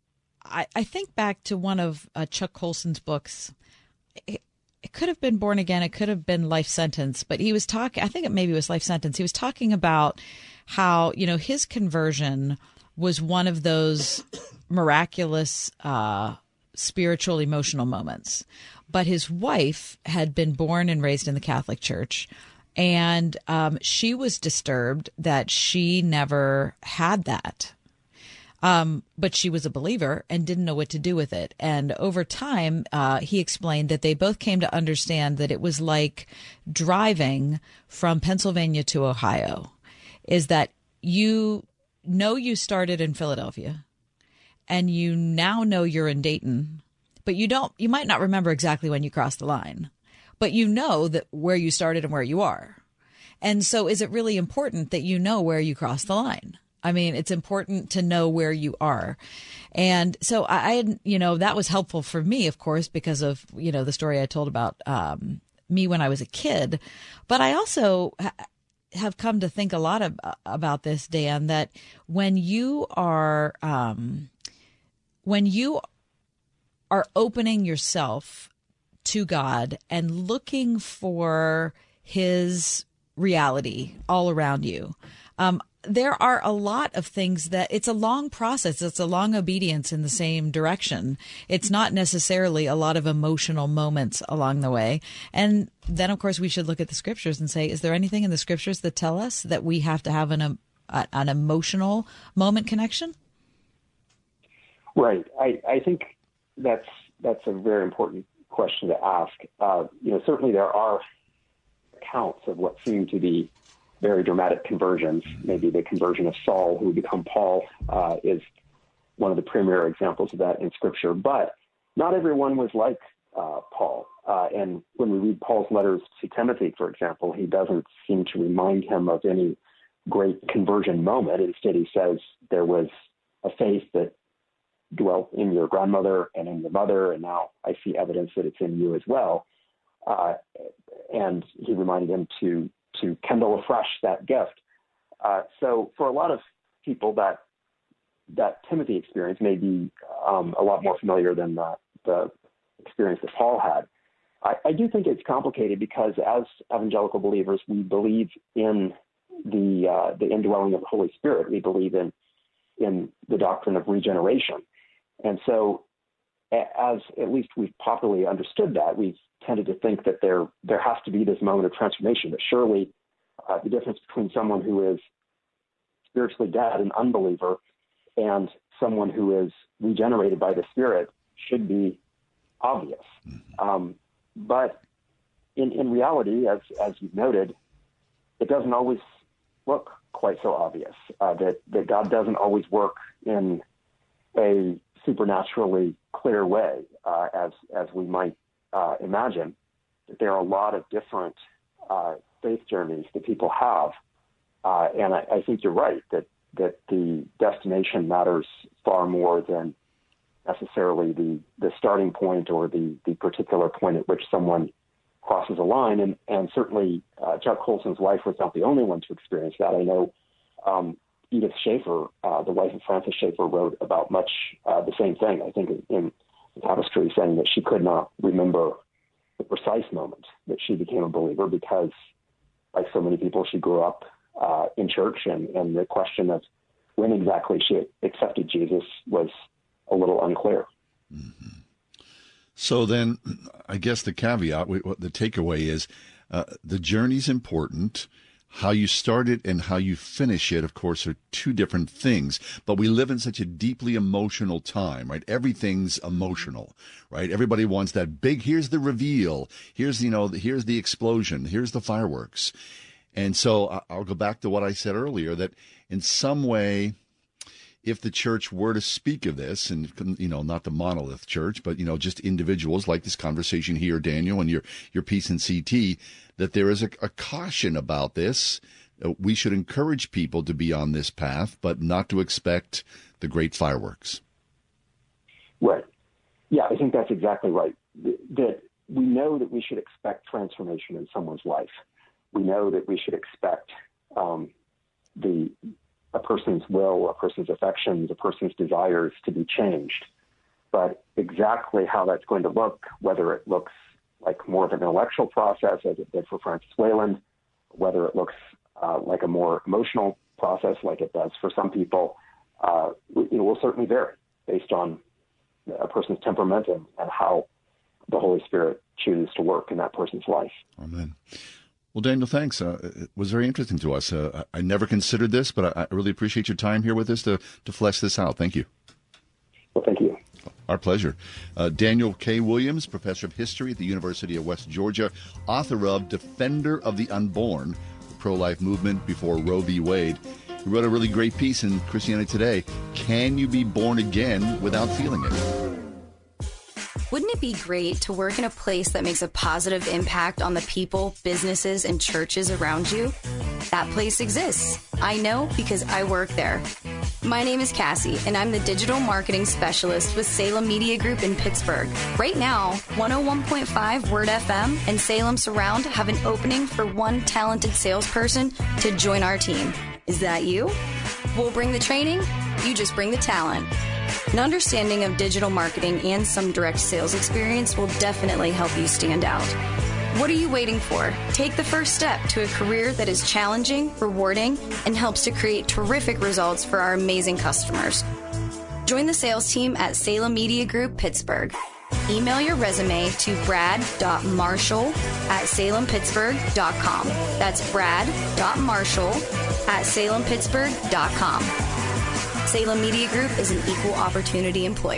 I, I think back to one of uh, Chuck Colson's books. It, it could have been Born Again. It could have been Life Sentence. But he was talking, I think it maybe was Life Sentence. He was talking about how, you know, his conversion was one of those miraculous uh, spiritual, emotional moments. But his wife had been born and raised in the Catholic Church. And um, she was disturbed that she never had that. Um, but she was a believer and didn't know what to do with it. And over time, uh, he explained that they both came to understand that it was like driving from Pennsylvania to Ohio, is that you know you started in Philadelphia and you now know you're in Dayton, but you don't, you might not remember exactly when you crossed the line, but you know that where you started and where you are. And so is it really important that you know where you crossed the line? I mean, it's important to know where you are. And so I, I, you know, that was helpful for me, of course, because of, you know, the story I told about um, me when I was a kid. But I also ha- have come to think a lot of, about this, Dan, that when you are, um, when you are opening yourself to God and looking for his reality all around you, um, there are a lot of things that it's a long process. It's a long obedience in the same direction. It's not necessarily a lot of emotional moments along the way. And then, of course, we should look at the scriptures and say, is there anything in the scriptures that tell us that we have to have an, a, an emotional moment connection? Right. I, I think that's, that's a very important question to ask. Uh, you know, certainly there are accounts of what seem to be very dramatic conversions. Maybe the conversion of Saul, who would become Paul, uh, is one of the premier examples of that in Scripture. But not everyone was like uh, Paul. Uh, and when we read Paul's letters to Timothy, for example, he doesn't seem to remind him of any great conversion moment. Instead, he says there was a faith that dwelt in your grandmother and in your mother, and now I see evidence that it's in you as well. Uh, and he reminded him to to kindle afresh that gift. Uh, so for a lot of people, that that Timothy experience may be um, a lot more familiar than the, the experience that Paul had. I, I do think it's complicated because as evangelical believers, we believe in the uh, the indwelling of the Holy Spirit. We believe in in the doctrine of regeneration. And so as at least we've properly understood that, we've tended to think that there there has to be this moment of transformation, that surely uh, the difference between someone who is spiritually dead, an unbeliever, and someone who is regenerated by the Spirit should be obvious. Um, but in, in reality, as, as you've noted, it doesn't always look quite so obvious, uh, that, that God doesn't always work in a supernaturally clear way, uh, as, as we might uh, imagine. That there are a lot of different uh, faith journeys that people have. Uh, and I, I think you're right that, that the destination matters far more than necessarily the, the starting point or the, the particular point at which someone crosses a line. And, and certainly uh, Chuck Colson's wife was not the only one to experience that. I know um, Edith Schaefer, uh, the wife of Francis Schaefer, wrote about much uh, the same thing, I think, in, in the Tapestry, saying that she could not remember the precise moment that she became a believer because, like so many people, she grew up uh, in church, and, and the question of when exactly she accepted Jesus was a little unclear. Mm-hmm. So then, I guess the caveat, what the takeaway is, uh, the journey's important. How you start it and how you finish it, of course, are two different things. But we live in such a deeply emotional time, right? Everything's emotional, right? Everybody wants that big, here's the reveal. Here's, you know, here's the explosion. Here's the fireworks. And so I'll go back to what I said earlier, that in some way, if the church were to speak of this, and, you know, not the monolith church, but, you know, just individuals like this conversation here, Daniel, and your, your piece in C T, that there is a, a caution about this. Uh, we should encourage people to be on this path, but not to expect the great fireworks. Right. Yeah, I think that's exactly right. That we know that we should expect transformation in someone's life. We know that we should expect um, the a person's will, a person's affections, a person's desires to be changed. But exactly how that's going to look, whether it looks like more of an intellectual process, as it did for Francis Wayland, whether it looks uh, like a more emotional process, like it does for some people, uh, it will certainly vary based on a person's temperament and, and how the Holy Spirit chooses to work in that person's life. Amen. Well, Daniel, thanks. Uh, it was very interesting to us. Uh, I never considered this, but I, I really appreciate your time here with us to, to flesh this out. Thank you. Well, thank you. Our pleasure. Uh, Daniel K. Williams, professor of history at the University of West Georgia, author of Defender of the Unborn, the pro-life movement before Roe v. Wade. He wrote a really great piece in Christianity Today, Can You Be Born Again Without Feeling It? Wouldn't it be great to work in a place that makes a positive impact on the people, businesses, and churches around you? That place exists. I know because I work there. My name is Cassie, and I'm the digital marketing specialist with Salem Media Group in Pittsburgh. Right now, one oh one point five Word F M and Salem Surround have an opening for one talented salesperson to join our team. Is that you? We'll bring the training, you just bring the talent. An understanding of digital marketing and some direct sales experience will definitely help you stand out. What are you waiting for? Take the first step to a career that is challenging, rewarding, and helps to create terrific results for our amazing customers. Join the sales team at Salem Media Group, Pittsburgh. Email your resume to brad dot marshall at salem pittsburgh dot com. That's brad dot marshall at salem pittsburgh dot com. Salem Media Group is an equal opportunity employer.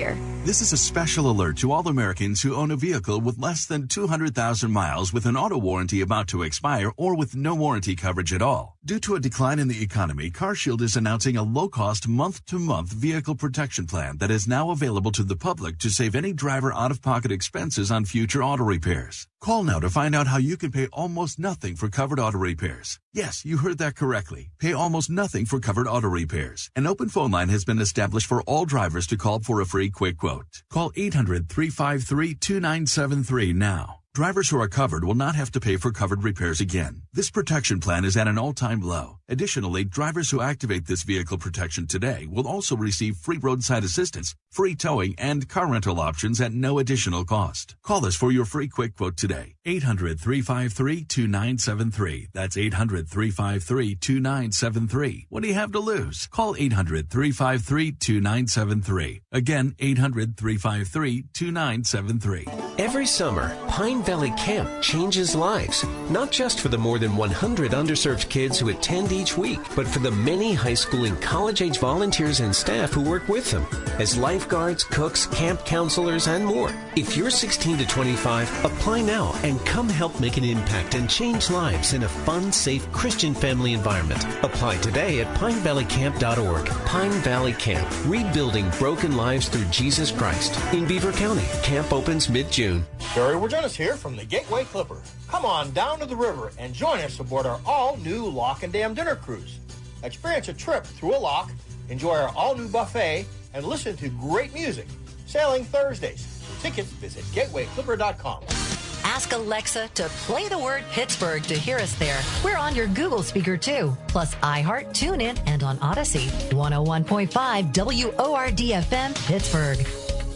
This is a special alert to all Americans who own a vehicle with less than two hundred thousand miles with an auto warranty about to expire or with no warranty coverage at all. Due to a decline in the economy, CarShield is announcing a low-cost month-to-month vehicle protection plan that is now available to the public to save any driver out-of-pocket expenses on future auto repairs. Call now to find out how you can pay almost nothing for covered auto repairs. Yes, you heard that correctly. Pay almost nothing for covered auto repairs. An open phone line has been established for all drivers to call for a free quick quote. Call eight hundred, three five three, two nine seven three now. Drivers who are covered will not have to pay for covered repairs again. This protection plan is at an all-time low. Additionally, drivers who activate this vehicle protection today will also receive free roadside assistance, free towing, and car rental options at no additional cost. Call us for your free quick quote today. eight hundred, three five three, two nine seven three. That's eight hundred, three five three, two nine seven three. What do you have to lose? Call eight hundred, three five three, two nine seven three. Again, eight hundred, three five three, two nine seven three. Every summer, Pine Valley Camp changes lives, not just for the more than one hundred underserved kids who attend each week, but for the many high school and college-age volunteers and staff who work with them as lifeguards, cooks, camp counselors, and more. If you're sixteen to twenty-five, apply now and come help make an impact and change lives in a fun, safe Christian family environment. Apply today at pine valley camp dot org. Pine Valley Camp, rebuilding broken lives through Jesus Christ in Beaver County. Camp opens mid-June. Barry Wirjonas here from the Gateway Clipper. Come on down to the river and join us aboard our all-new Lock and Dam dinner cruise. Experience a trip through a lock, enjoy our all-new buffet, and listen to great music. Sailing Thursdays. For tickets, visit gateway clipper dot com. Ask Alexa to play the word Pittsburgh to hear us there. We're on your Google speaker, too. Plus iHeart, TuneIn, and on Odyssey. one oh one point five W O R D F M, Pittsburgh.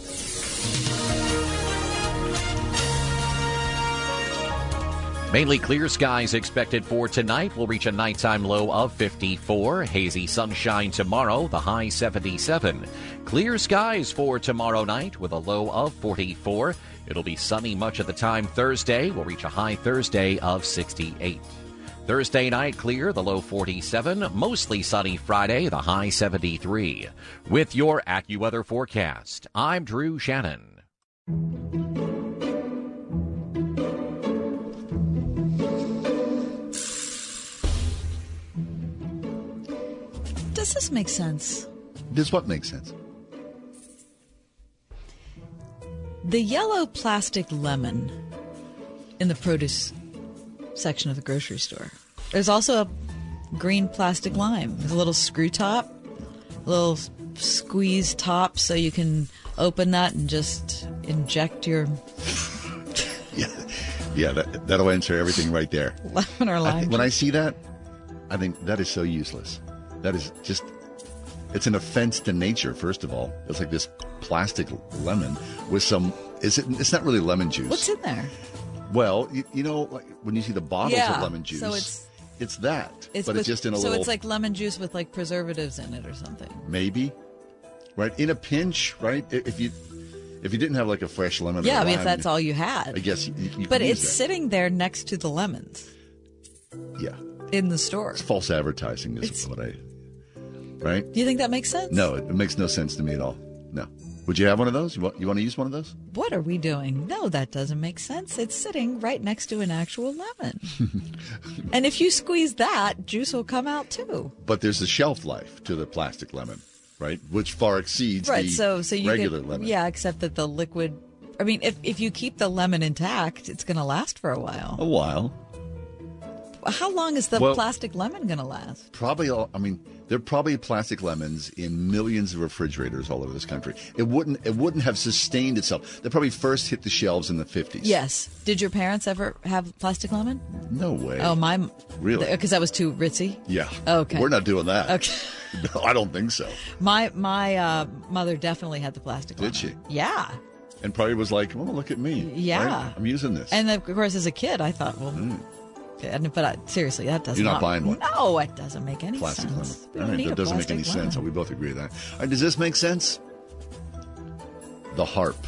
Mainly clear skies expected for tonight. We'll reach a nighttime low of fifty-four. Hazy sunshine tomorrow, the high seventy-seven. Clear skies for tomorrow night with a low of forty-four. It'll be sunny much of the time Thursday. We'll reach a high Thursday of sixty-eight. Thursday night clear, the low forty-seven. Mostly sunny Friday, the high seventy-three. With your AccuWeather forecast, I'm Drew Shannon. Does this make sense? Does what make sense? The yellow plastic lemon in the produce section of the grocery store. There's also a green plastic lime. There's a little screw top, a little squeeze top so you can open that and just inject your... yeah, yeah, that, that'll answer everything right there. Lemon or lime. I th- when I see that, I think that is so useless. That is just, it's an offense to nature, first of all. It's like this plastic lemon with some, is it, it's not really lemon juice. What's in there? Well, you, you know, like when you see the bottles yeah, of lemon juice, so it's, it's that, it's but with, it's just in a so little. So it's like lemon juice with like preservatives in it or something. Maybe, right? In a pinch, right? If you if you didn't have like a fresh lemon. Yeah, or I mean, lime, if that's all you had. I guess you, you But could it's use that. sitting there next to the lemons. Yeah. In the store. It's false advertising is It's, what I. Right? Do you think that makes sense? No, it, it makes no sense to me at all. No. Would you have one of those? You want, you want to use one of those? What are we doing? No, that doesn't make sense. It's sitting right next to an actual lemon. And if you squeeze that, juice will come out too. But there's a shelf life to the plastic lemon, right? Which far exceeds right, the so, so you regular could, lemon. Yeah, except that the liquid... I mean, if, if you keep the lemon intact, it's going to last for a while. A while. How long is the Well, plastic lemon going to last? Probably, all, I mean, there are probably plastic lemons in millions of refrigerators all over this country. It wouldn't it wouldn't have sustained itself. They probably first hit the shelves in the fifties. Yes. Did your parents ever have plastic lemon? No way. Oh, my... Really? Because that was too ritzy? Yeah. Okay. We're not doing that. Okay. No, I don't think so. My my uh, mother definitely had the plastic lemon. Did she? Yeah. And probably was like, oh, look at me. Yeah. Right? I'm using this. And of course, as a kid, I thought, well... Mm. And- But I, seriously, that doesn't. You're not buying one? No, it doesn't make any Plastic sense. We lemon. don't All right, need that a doesn't make any plastic sense. lemon. We both agree with that. All right, does this make sense? The harp.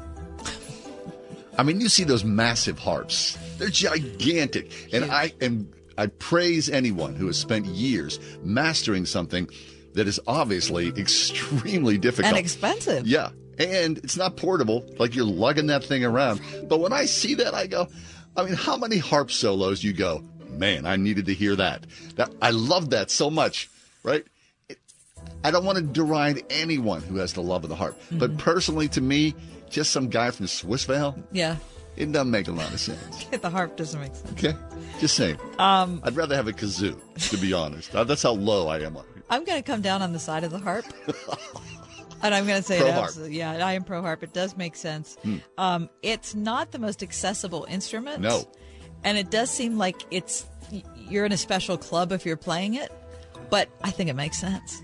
I mean, you see those massive harps. They're gigantic. And I am I praise anyone who has spent years mastering something that is obviously extremely difficult. And expensive. Yeah. And it's not portable, like you're lugging that thing around. But when I see that, I go, I mean, how many harp solos you go, man, I needed to hear that. That I love that so much, right? It, I don't want to deride anyone who has the love of the harp. Mm-hmm. But personally, to me, just some guy from Swissvale, yeah, it doesn't make a lot of sense. The harp doesn't make sense. Okay, just saying. Um, I'd rather have a kazoo, to be honest. That's how low I am on it. I'm going to come down on the side of the harp. And I'm going to say, pro it harp. Absolutely, yeah, I am pro harp. It does make sense. Hmm. Um, it's not the most accessible instrument. No. And it does seem like it's you're in a special club if you're playing it, but I think it makes sense.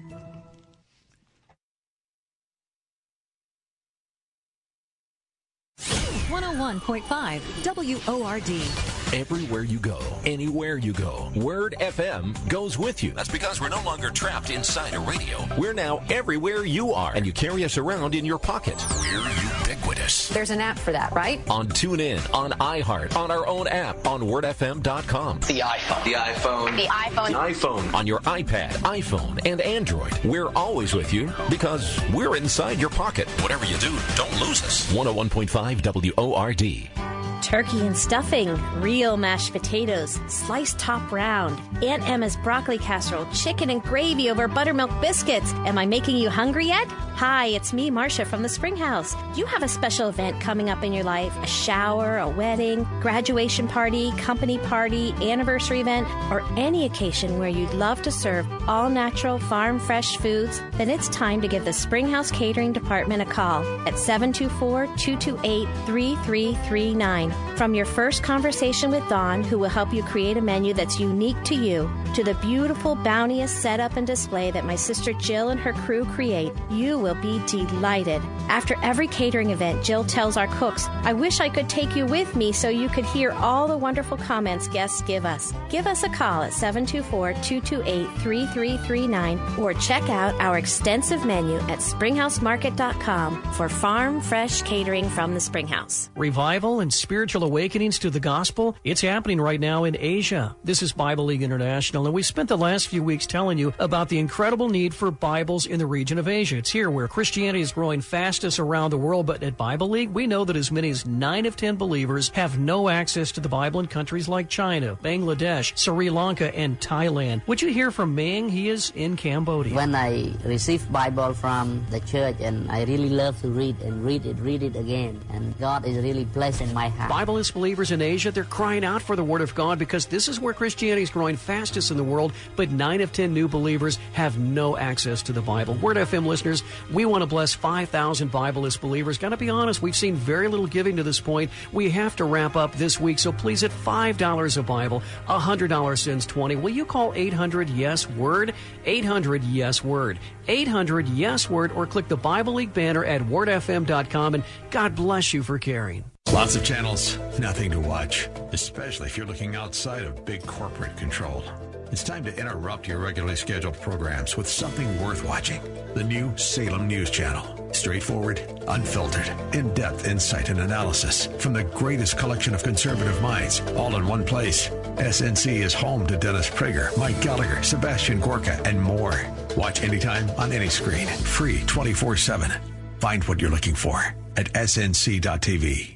one oh one point five W O R D. Everywhere you go, anywhere you go, Word F M goes with you. That's because we're no longer trapped inside a radio. We're now everywhere you are, and you carry us around in your pocket. We're ubiquitous. There's an app for that, right? On TuneIn, on iHeart, on our own app, on word f m dot com. The iPhone. The iPhone. The iPhone. The iPhone. On your iPad, iPhone, and Android. We're always with you because we're inside your pocket. Whatever you do, don't lose us. one oh one point five W O R D. Turkey and stuffing, real mashed potatoes, sliced top round, Aunt Emma's broccoli casserole, chicken and gravy over buttermilk biscuits. Am I making you hungry yet? Hi, it's me, Marcia from the Spring House. Do you have a special event coming up in your life? A shower, a wedding, graduation party, company party, anniversary event, or any occasion where you'd love to serve all-natural, farm-fresh foods? Then it's time to give the Spring House Catering Department a call at seven two four, two two eight, three three three nine. From your first conversation with Dawn, who will help you create a menu that's unique to you, to the beautiful, bounteous setup and display that my sister Jill and her crew create, you will be delighted. After every catering event, Jill tells our cooks, I wish I could take you with me so you could hear all the wonderful comments guests give us. Give us a call at seven two four, two two eight, three three three nine or check out our extensive menu at springhouse market dot com for farm fresh catering from the Springhouse. Revival and spiritual awakenings to the gospel, it's happening right now in Asia. This is Bible League International, and we spent the last few weeks telling you about the incredible need for Bibles in the region of Asia. It's here where Christianity is growing fastest around the world, but at Bible League, we know that as many as nine of ten believers have no access to the Bible in countries like China, Bangladesh, Sri Lanka, and Thailand. Would you hear from Ming? He is in Cambodia. When I received Bible from the church, and I really love to read and read it, read it again, and God is really blessing my heart. Bibleist believers in Asia, they're crying out for the Word of God because this is where Christianity is growing fastest in the world, but nine of ten new believers have no access to the Bible. Word F M listeners, we want to bless five thousand Bibleist believers. Got to be honest, we've seen very little giving to this point. We have to wrap up this week, so please, at five dollars a Bible, one hundred dollars sends twenty. Will you call eight hundred yes word? eight hundred yes word. eight hundred yes word, or click the Bible League banner at word f m dot com, and God bless you for caring. Lots of channels, nothing to watch, especially if you're looking outside of big corporate control. It's time to interrupt your regularly scheduled programs with something worth watching. The new Salem News Channel. Straightforward, unfiltered, in-depth insight and analysis from the greatest collection of conservative minds, all in one place. S N C is home to Dennis Prager, Mike Gallagher, Sebastian Gorka, and more. Watch anytime on any screen. Free twenty-four seven. Find what you're looking for at S N C dot T V.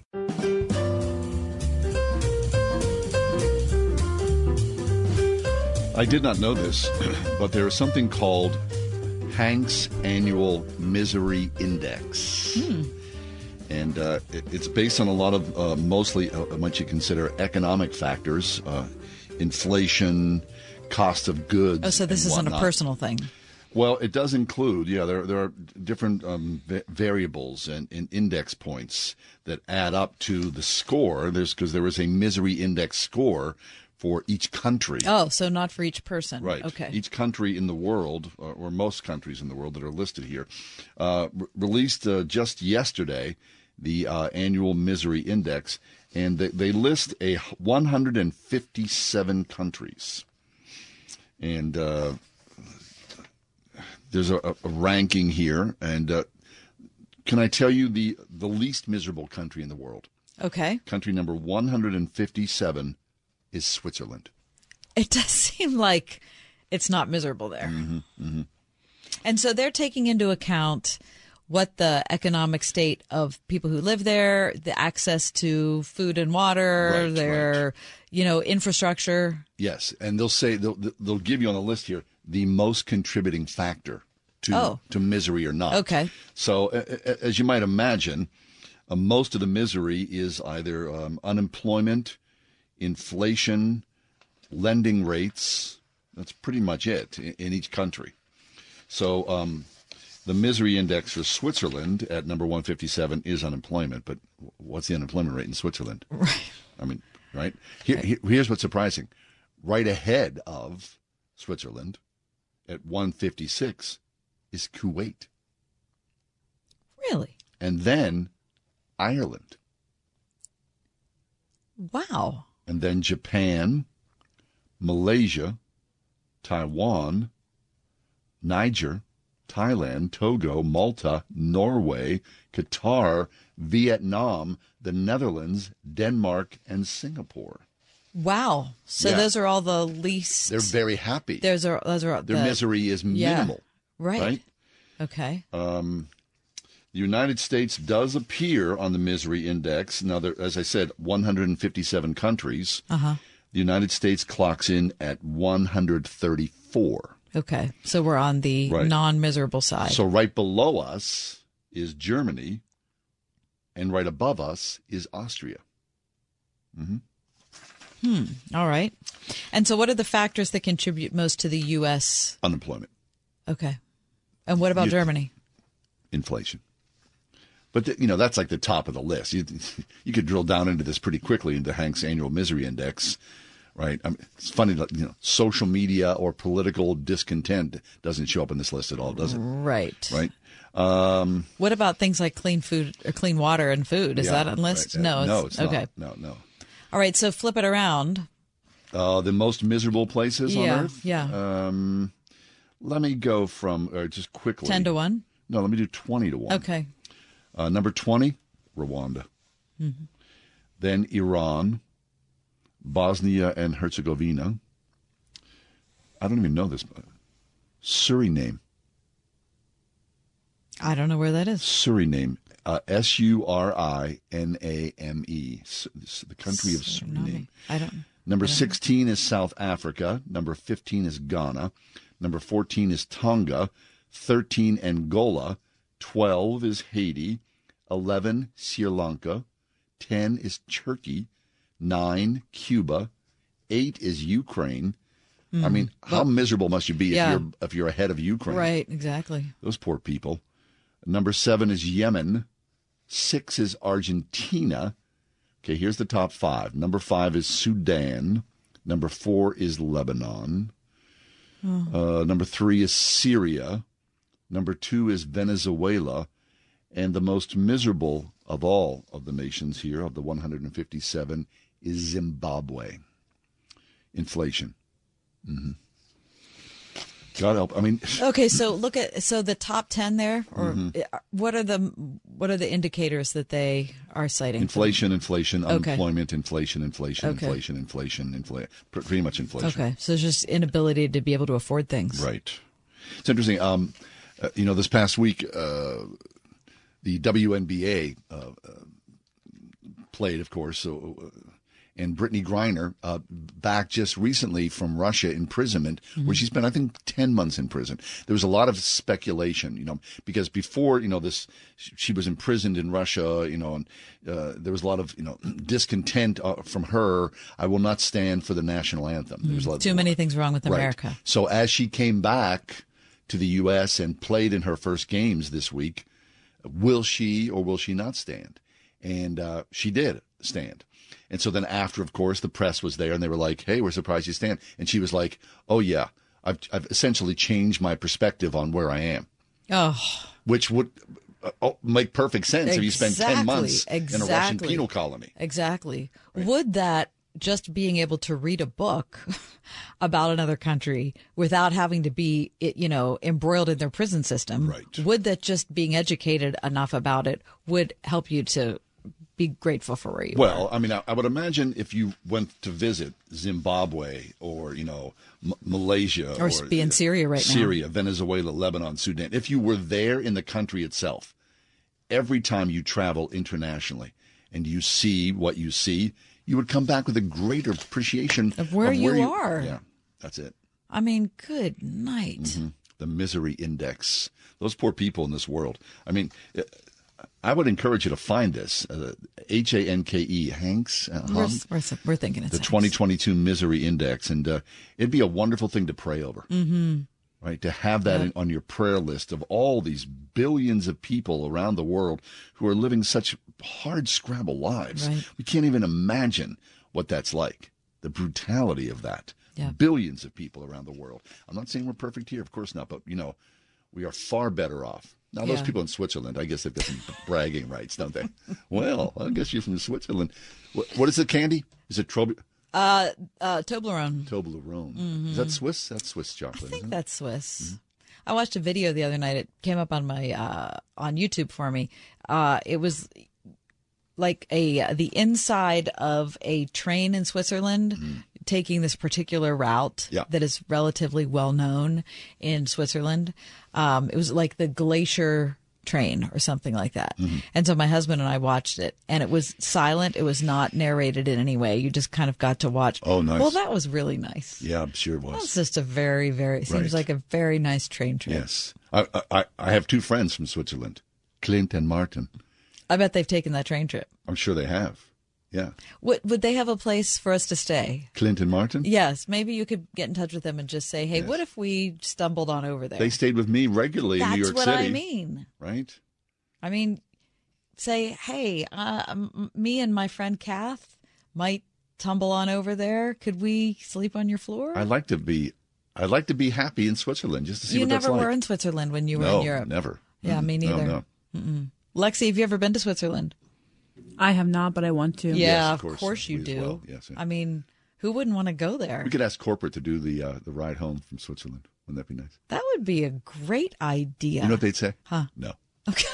I did not know this, but there is something called Hank's Annual Misery Index. Hmm. And uh, it, it's based on a lot of, uh, mostly uh, what you consider economic factors, uh, inflation, cost of goods. Oh, so this isn't whatnot. a personal thing. Well, it does include, yeah, there there are different um, va- variables and, and index points that add up to the score. There's because there is a misery index score for each country. Oh, so not for each person. Right. Okay. Each country in the world, or, or most countries in the world that are listed here, uh, re- released uh, just yesterday the uh, annual misery index, and they, they list a one hundred fifty-seven countries. And uh, there's a, a ranking here, and uh, can I tell you the, the least miserable country in the world? Okay. Country number one hundred fifty-seven is Switzerland. It does seem like it's not miserable there. Mm-hmm, mm-hmm. And so they're taking into account what the economic state of people who live there, the access to food and water, Right, their, you know, infrastructure. Yes, and they'll say they'll they'll give you on the list here the most contributing factor to Oh. to misery or not. Okay. So a- a- as you might imagine, uh, most of the misery is either um, unemployment, inflation, lending rates. That's pretty much it in, in each country. So um, the misery index for Switzerland at number one fifty-seven is unemployment. But what's the unemployment rate in Switzerland? Right. I mean, right? Here, here- here's what's surprising. Right ahead of Switzerland at one fifty-six is Kuwait. Really? And then Ireland. Wow. And then Japan, Malaysia, Taiwan, Niger, Thailand, Togo, Malta, Norway, Qatar, Vietnam, the Netherlands, Denmark, and Singapore. Wow. So Yeah. those are all the least. They're very happy. Those are those are Their the, misery is Yeah. minimal. Right. Right? Okay. Um, the United States does appear on the misery index. Now, there, as I said, one hundred fifty-seven countries. Uh huh. The United States clocks in at one hundred thirty-four. Okay. So we're on the Right. non-miserable side. So right below us is Germany, and right above us is Austria. Mm-hmm. Hmm. All right. And so, what are the factors that contribute most to the U S? Unemployment, Okay. And what about You- Germany? inflation. But, the, you know, that's like the top of the list. You, you could drill down into this pretty quickly into Hank's annual misery index, right? I mean, it's funny that, you know, social media or political discontent doesn't show up in this list at all, does it? Right. Right? Um, What about things like clean food or clean water and food? Is yeah, that on the list? right. No. No, it's not. okay. No, no. All right. So flip it around. Uh, the most miserable places Yeah, on Earth? yeah. Um, let me go from, uh, just quickly. Ten to one. No, let me do twenty to one. Okay. Uh, number twenty, Rwanda. Mhm. Then Iran, Bosnia and Herzegovina. I don't even know this. Suriname. I don't know where that is. Suriname. Uh, S U R I N A M E. Su- this- The country of Suriname. I don't. Number I don't know. sixteen is South Africa. Number fifteen is Ghana. Number fourteen is Tonga. thirteen, Angola. twelve is Haiti. eleven, Sri Lanka. ten is Turkey. nine, Cuba. eight is Ukraine. I Mm. mean, how Well, miserable must you be if yeah. you're if you're ahead of Ukraine? Right. Exactly. Those poor people. Number seven is Yemen. Six is Argentina. Okay, here's the top five. Number five is Sudan. Number four is Lebanon. Oh. Uh, number three is Syria. Number two is Venezuela. And the most miserable of all of the nations here, of the one hundred fifty-seven, is Zimbabwe. Inflation. Mm-hmm. God help. I mean, Okay, so look at so the top ten there, or Mhm. what are the what are the indicators that they are citing? inflation, inflation, Okay. unemployment, inflation, inflation, Okay. inflation, inflation, inflation. Pretty much inflation. Okay, so it's just inability to be able to afford things. Right. It's interesting. Um, uh, you know, this past week, uh, the W N B A uh, uh, played, of course. So, uh, and Brittany Griner, uh, back just recently from Russia imprisonment, Mhm. where she spent, I think, ten months in prison. There was a lot of speculation, you know, because before, you know, this, she was imprisoned in Russia, you know, and uh, there was a lot of, you know, discontent uh, from her. I will not stand for the national anthem. There was a lot Too many things wrong with Right. America. So as she came back to the U S and played in her first games this week, will she or will she not stand? And uh, she did stand. And so then after, of course, the press was there and they were like, hey, we're surprised you stand. And she was like, oh, yeah, I've, I've essentially changed my perspective on where I am, Oh, which would uh, oh, make perfect sense if you spend ten months Exactly, in a Russian exactly. penal colony. exactly. Would that just being able to read a book about another country without having to be, you know, embroiled in their prison system, right. would that just being educated enough about it would help you to be grateful for where you Well, I mean, I, I would imagine if you went to visit Zimbabwe or, you know, M- Malaysia Or be in Syria right now. Syria, Venezuela, Lebanon, Sudan, if you were there in the country itself, every time you travel internationally and you see what you see, you would come back with a greater appreciation of where, of you, where you are. Yeah, that's it. I mean, good night. Mm-hmm. The misery index. Those poor people in this world. I mean, I would encourage you to find this. Uh, H A N K E, Hanks. Uh, we're, we're, we're thinking it's the Hanks. twenty twenty-two misery index. And uh, it'd be a wonderful thing to pray over. Mm-hmm. Right, to have that yeah. in, on your prayer list of all these billions of people around the world who are living such hard scrabble lives. Right. We can't even imagine what that's like, the brutality of that. Yeah. Billions of people around the world. I'm not saying we're perfect here, of course not, but, you know, we are far better off. Now, those yeah. people in Switzerland, I guess they've got some bragging rights, don't they? Well, I guess you're from Switzerland. What, what is the candy? Is it Trob? Uh, uh, Toblerone. Toblerone. Mm-hmm. Is that Swiss? That's Swiss chocolate. I think isn't that's Swiss. Mm-hmm. I watched a video the other night. It came up on my uh, on YouTube for me. Uh, it was like a the inside of a train in Switzerland, mm-hmm. taking this particular route yeah. that is relatively well known in Switzerland. Um, it was like the Glacier train or something like that. Mm-hmm. And so my husband and I watched it, and it was silent. It was not narrated in any way. You just kind of got to watch. Oh, nice. Well, that was really nice. Yeah, I'm sure it was. That was just a very, very, seems right. like a very nice train trip. Yes. I, I, I have two friends from Switzerland, Clint and Martin. I bet they've taken that train trip. I'm sure they have. Yeah. Would, would they have a place for us to stay? Clint and Martin? Yes. Maybe you could get in touch with them and just say, hey, yes. what if we stumbled on over there? They stayed with me regularly That's in New York what City. I mean. Right? I mean, say, hey, uh, m- me and my friend Kath might tumble on over there. Could we sleep on your floor? I'd like to be, I'd like to be happy in Switzerland just to see you what that's like. You never were in Switzerland when you were no, in Europe. never. Yeah, mm-hmm. me neither. No, no. Mm-mm. Lexi, have you ever been to Switzerland? I have not, but I want to. Yeah, yes, of of course, course you we do. well. yes, yeah. I mean, who wouldn't want to go there? We could ask corporate to do the uh, the ride home from Switzerland. Wouldn't that be nice? That would be a great idea. You know what they'd say? Huh? No. Okay.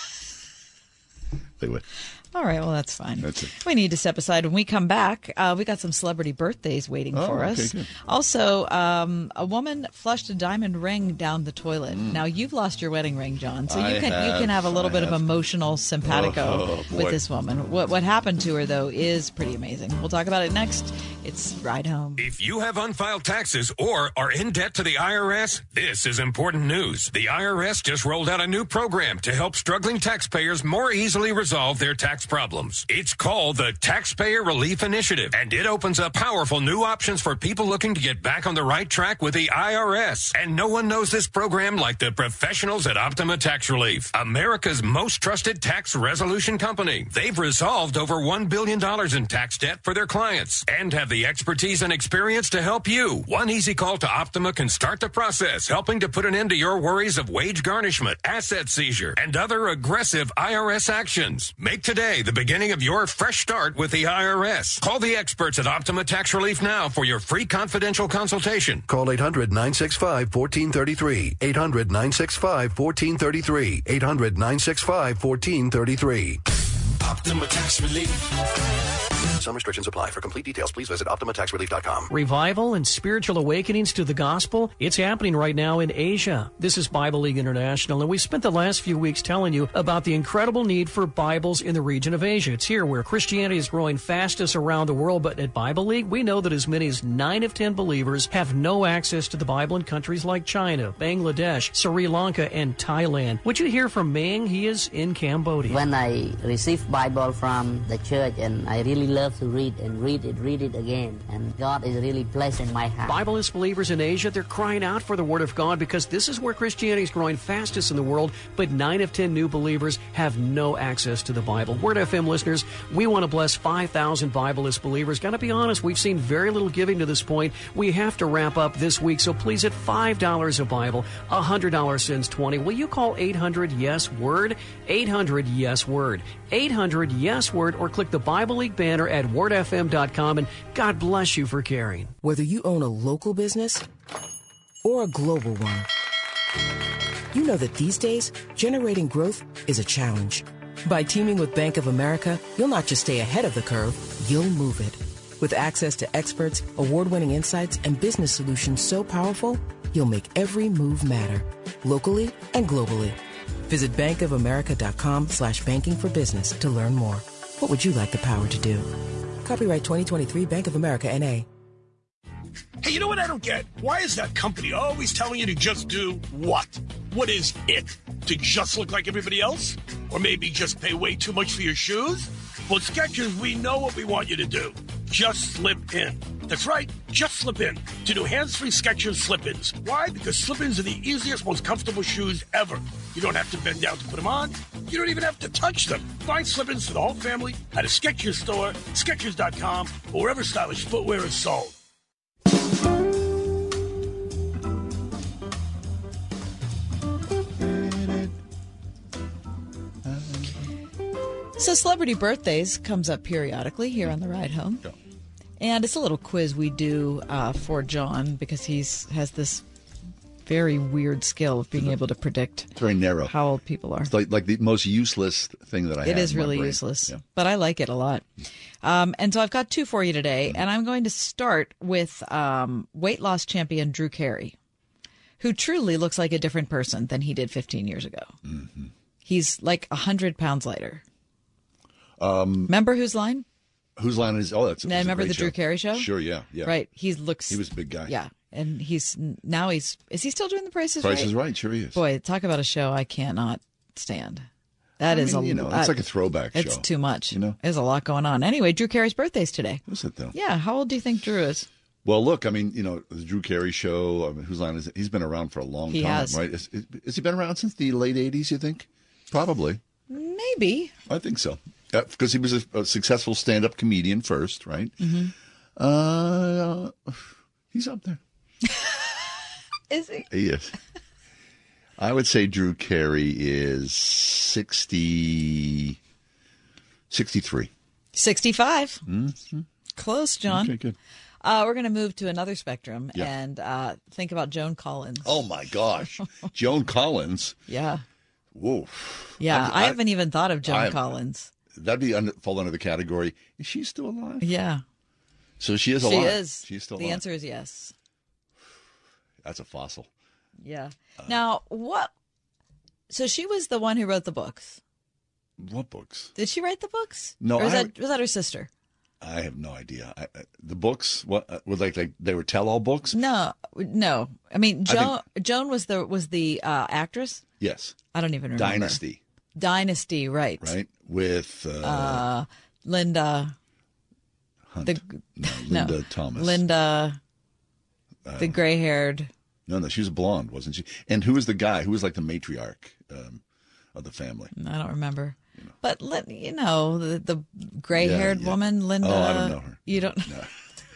They would. All right, well, that's fine. That's it. We need to step aside. When we come back, uh, we got some celebrity birthdays waiting oh, for okay, us. Good. Also, um, a woman flushed a diamond ring down the toilet. Mm. Now, you've lost your wedding ring, John, so you I can have, you can have a little I bit have. of emotional simpatico oh, with this woman. What what happened to her, though, is pretty amazing. We'll talk about it next. It's Ride Home. If you have unfiled taxes or are in debt to the I R S, this is important news. The I R S just rolled out a new program to help struggling taxpayers more easily resolve their tax problems. It's called the Taxpayer Relief Initiative, and it opens up powerful new options for people looking to get back on the right track with the I R S. And no one knows this program like the professionals at Optima Tax Relief, America's most trusted tax resolution company. They've resolved over one billion dollars in tax debt for their clients and have the expertise and experience to help you. One easy call to Optima can start the process, helping to put an end to your worries of wage garnishment, asset seizure, and other aggressive I R S actions. Make today the beginning of your fresh start with the I R S. Call the experts at Optima Tax Relief now for your free confidential consultation. Call eight hundred nine six five one four three three. eight hundred nine six five one four three three. eight hundred nine six five one four three three. Optima Tax Relief. Some restrictions apply. For complete details, please visit optima tax relief dot com. Revival and spiritual awakenings to the gospel. It's happening right now in Asia. This is Bible League International, and we spent the last few weeks telling you about the incredible need for Bibles in the region of Asia. It's here where Christianity is growing fastest around the world, but at Bible League, we know that as many as nine of ten believers have no access to the Bible in countries like China, Bangladesh, Sri Lanka, and Thailand. Would you hear from Ming? He is in Cambodia. When I received Bible from the church, and I really love to read and read it, read it again. And God is really blessing my heart. Bibleist believers in Asia, they're crying out for the Word of God because this is where Christianity is growing fastest in the world, but nine of ten new believers have no access to the Bible. Word F M listeners, we want to bless five thousand Bibleist believers. Got to be honest, we've seen very little giving to this point. We have to wrap up this week, so please at five dollars a Bible, one hundred dollars sends twenty. Will you call eight hundred yes word? eight hundred yes word. eight hundred yes word, or click the Bible League banner at word f m dot com, and God bless you for caring. Whether you own a local business or a global one, you know that these days, generating growth is a challenge. By teaming with Bank of America, you'll not just stay ahead of the curve, you'll move it. With access to experts, award-winning insights, and business solutions so powerful, you'll make every move matter, locally and globally. Visit bankofamerica.com slash banking for business to learn more. What would you like the power to do? Copyright twenty twenty-three Bank of America N A. Hey, you know what I don't get? Why is that company always telling you to just do what? What is it? To just look like everybody else? Or maybe just pay way too much for your shoes? Well, at Skechers, we know what we want you to do. Just slip in. That's right, just slip in to new hands-free Skechers slip-ins. Why? Because slip-ins are the easiest, most comfortable shoes ever. You don't have to bend down to put them on. You don't even have to touch them. Find slip-ins for the whole family at a Skechers store, Skechers dot com, or wherever stylish footwear is sold. So Celebrity Birthdays comes up periodically here on the ride home. Yeah. And it's a little quiz we do uh, for John because he's has this very weird skill of being able to predict It's very narrow. how old people are. It's like, like the most useless thing that I have. It is in my really brain. useless, Yeah. but I like it a lot. Um, and so I've got two for you today, and I'm going to start with um, weight loss champion Drew Carey, who truly looks like a different person than he did fifteen years ago. Mm-hmm. He's like one hundred pounds lighter. Um, Remember Whose Line? Whose Line is? Oh, that's. Now, that's a remember great the Drew show. Carey show? Sure, yeah, yeah. Right. He looks. He was a big guy. Yeah, and he's now he's is he still doing the Price is Price Right? is Right, sure he is. Boy, talk about a show I cannot stand. That I is mean, a you know, it's like a throwback It's show. too much. You know? There's a lot going on. Anyway, Drew Carey's birthday's today. Is it though? Yeah. How old do you think Drew is? Well, look, I mean, you know, the Drew Carey show. I mean, Whose Line is it? He's been around for a long He time, has. right? Is, is, has he been around since the late eighties? You think? Probably. Maybe. I think so. Because he was a, a successful stand-up comedian first, right? Mm-hmm. Uh, he's up there. Is he? He is. I would say Drew Carey is sixty, sixty-three. sixty-five. Mm-hmm. Close, John. Okay, good. Uh, we're going to move to another spectrum Yeah. and uh, think about Joan Collins. Oh, my gosh. Joan Collins. Yeah. Whoa. Yeah. I, I- haven't even thought of Joan I- Collins. That'd be under, fall under the category. Is she still alive? Yeah. So she is She alive. is. She's still the alive. answer is yes. That's a fossil. Yeah. Uh, now, what? So she was the one who wrote the books. What books? Did she write the books? No, Or was, I- that, was that her sister? I have no idea. I, I, the books, what uh, were like, like they were tell-all books? No, no. I mean, I Joan. Joan was the was the uh, actress. Yes. I don't even remember. Dynasty, Dynasty, right? right? With uh, Uh, Linda. Hunt. The, no, no. Linda Thomas. Linda. Uh, the gray-haired. No, no, she was a blonde, wasn't she? And who was the guy? Who was like the matriarch um, of the family? I don't remember. But Lin- you know the, the gray-haired Yeah, yeah. woman, Linda. Oh, I don't know her. You don't. No.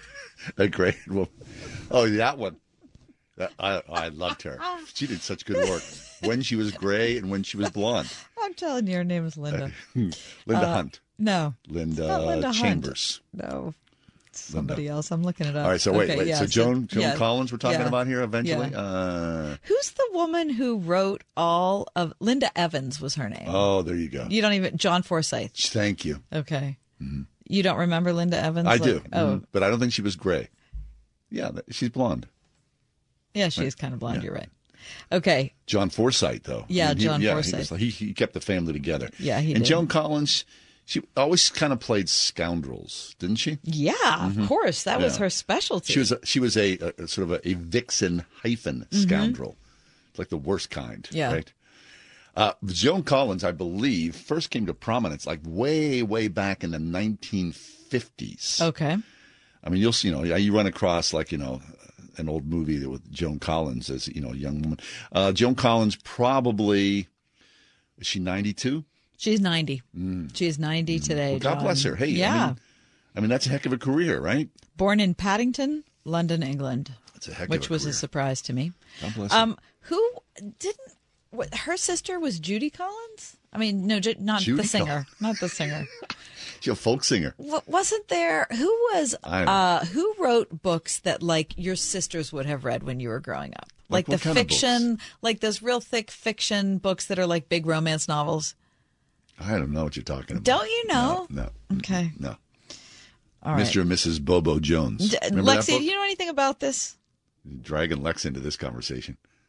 A great woman. Oh, that one. That, I I loved her. She did such good work when she was gray and when she was blonde. I'm telling you, her name is Linda. Linda Uh, Hunt. No. Linda, Not Linda Hunt. Chambers. No. Somebody else. I'm looking it up. All right, so wait, Okay, wait. yeah, so Joan, Joan yeah, Collins we're talking yeah, about here eventually? yeah. Uh, Who's the woman who wrote all of Linda Evans was her name? oh, there you go. You don't even John Forsythe. Thank you. Okay. You don't remember Linda Evans? I Like- do. Oh, Mhm. But I don't think she was gray. Yeah, that- she's blonde. yeah, she is kind of blonde. You're right. Okay. John Forsythe, though. Yeah, he, John yeah, Forsythe. He, was, he, he kept the family together. Yeah, he And did. Joan Collins, she always kind of played scoundrels, didn't she? Yeah, Mhm. of course. That was Yeah. her specialty. She was a, she was a, a sort of a, a vixen hyphen Mhm. scoundrel. It's like the worst kind. Yeah. Right. Uh, Joan Collins, I believe, first came to prominence like way, way back in the nineteen fifties. Okay. I mean, you'll see, you know, you run across like, you know, an old movie with Joan Collins as, you know, a young woman. Uh, Joan Collins probably, is she ninety-two? She's ninety. Mm. She is ninety today. Well, God John. bless her. Hey, yeah. I mean, I mean, that's a heck of a career, right? Born in Paddington, London, England. That's a heck which of a was career. a surprise to me. God bless her. Um, who didn't? What, her sister was Judy Collins. I mean, no, Ju- not Judy the singer, Collins. not the singer. She's a folk singer. Wa- Wasn't there? Who was? I don't know. Uh, who wrote books that like your sisters would have read when you were growing up? Like Like, what the kind of fiction, like those real thick fiction books that are like big romance novels. I don't know what you're talking about. Don't you know? No. Okay. No. All right. Mister and Missus Bobo Jones. D- Remember that Lexi, book? do you know anything about this? Dragging Lex into this conversation.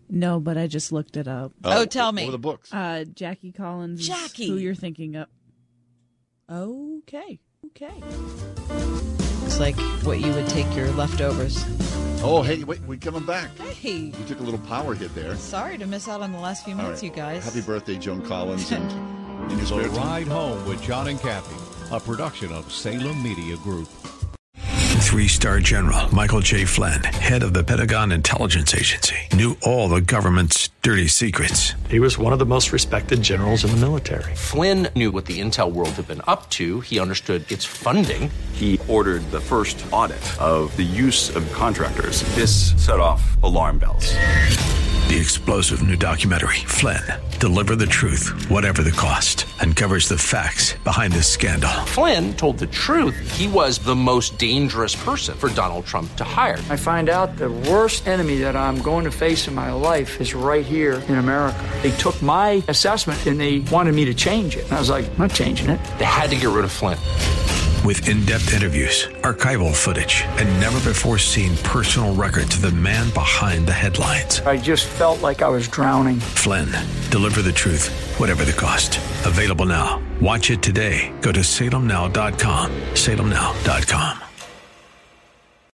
No, but I just looked it up. Oh, tell me. What were the books? Uh, Jackie Collins. is Jackie. Who you're thinking of. Okay. Okay. Looks like what you would take your leftovers. Oh, hey, wait, we're coming back. Hey. We took a little power hit there. Sorry to miss out on the last few All minutes, right. you guys. Happy birthday, Joan Collins. And in his The spare time. Ride Home with John and Kathy, a production of Salem Media Group. Three-star General Michael J. Flynn, head of the Pentagon Intelligence Agency, knew all the government's dirty secrets. He was one of the most respected generals in the military. Flynn knew what the intel world had been up to. He understood its funding. He ordered the first audit of the use of contractors. This set off alarm bells. The explosive new documentary, Flynn, Deliver the Truth, Whatever the Cost, uncovers the facts behind this scandal. Flynn told the truth. He was the most dangerous person for Donald Trump to hire. I find out the worst enemy that I'm going to face in my life is right here in America. They took my assessment and they wanted me to change it. And I was like, I'm not changing it. They had to get rid of Flynn. With in-depth interviews, archival footage, and never-before-seen personal records of the man behind the headlines. I just felt like I was drowning. Flynn, Deliver the Truth, Whatever the Cost. Available now. Watch it today. Go to salem now dot com. salem now dot com.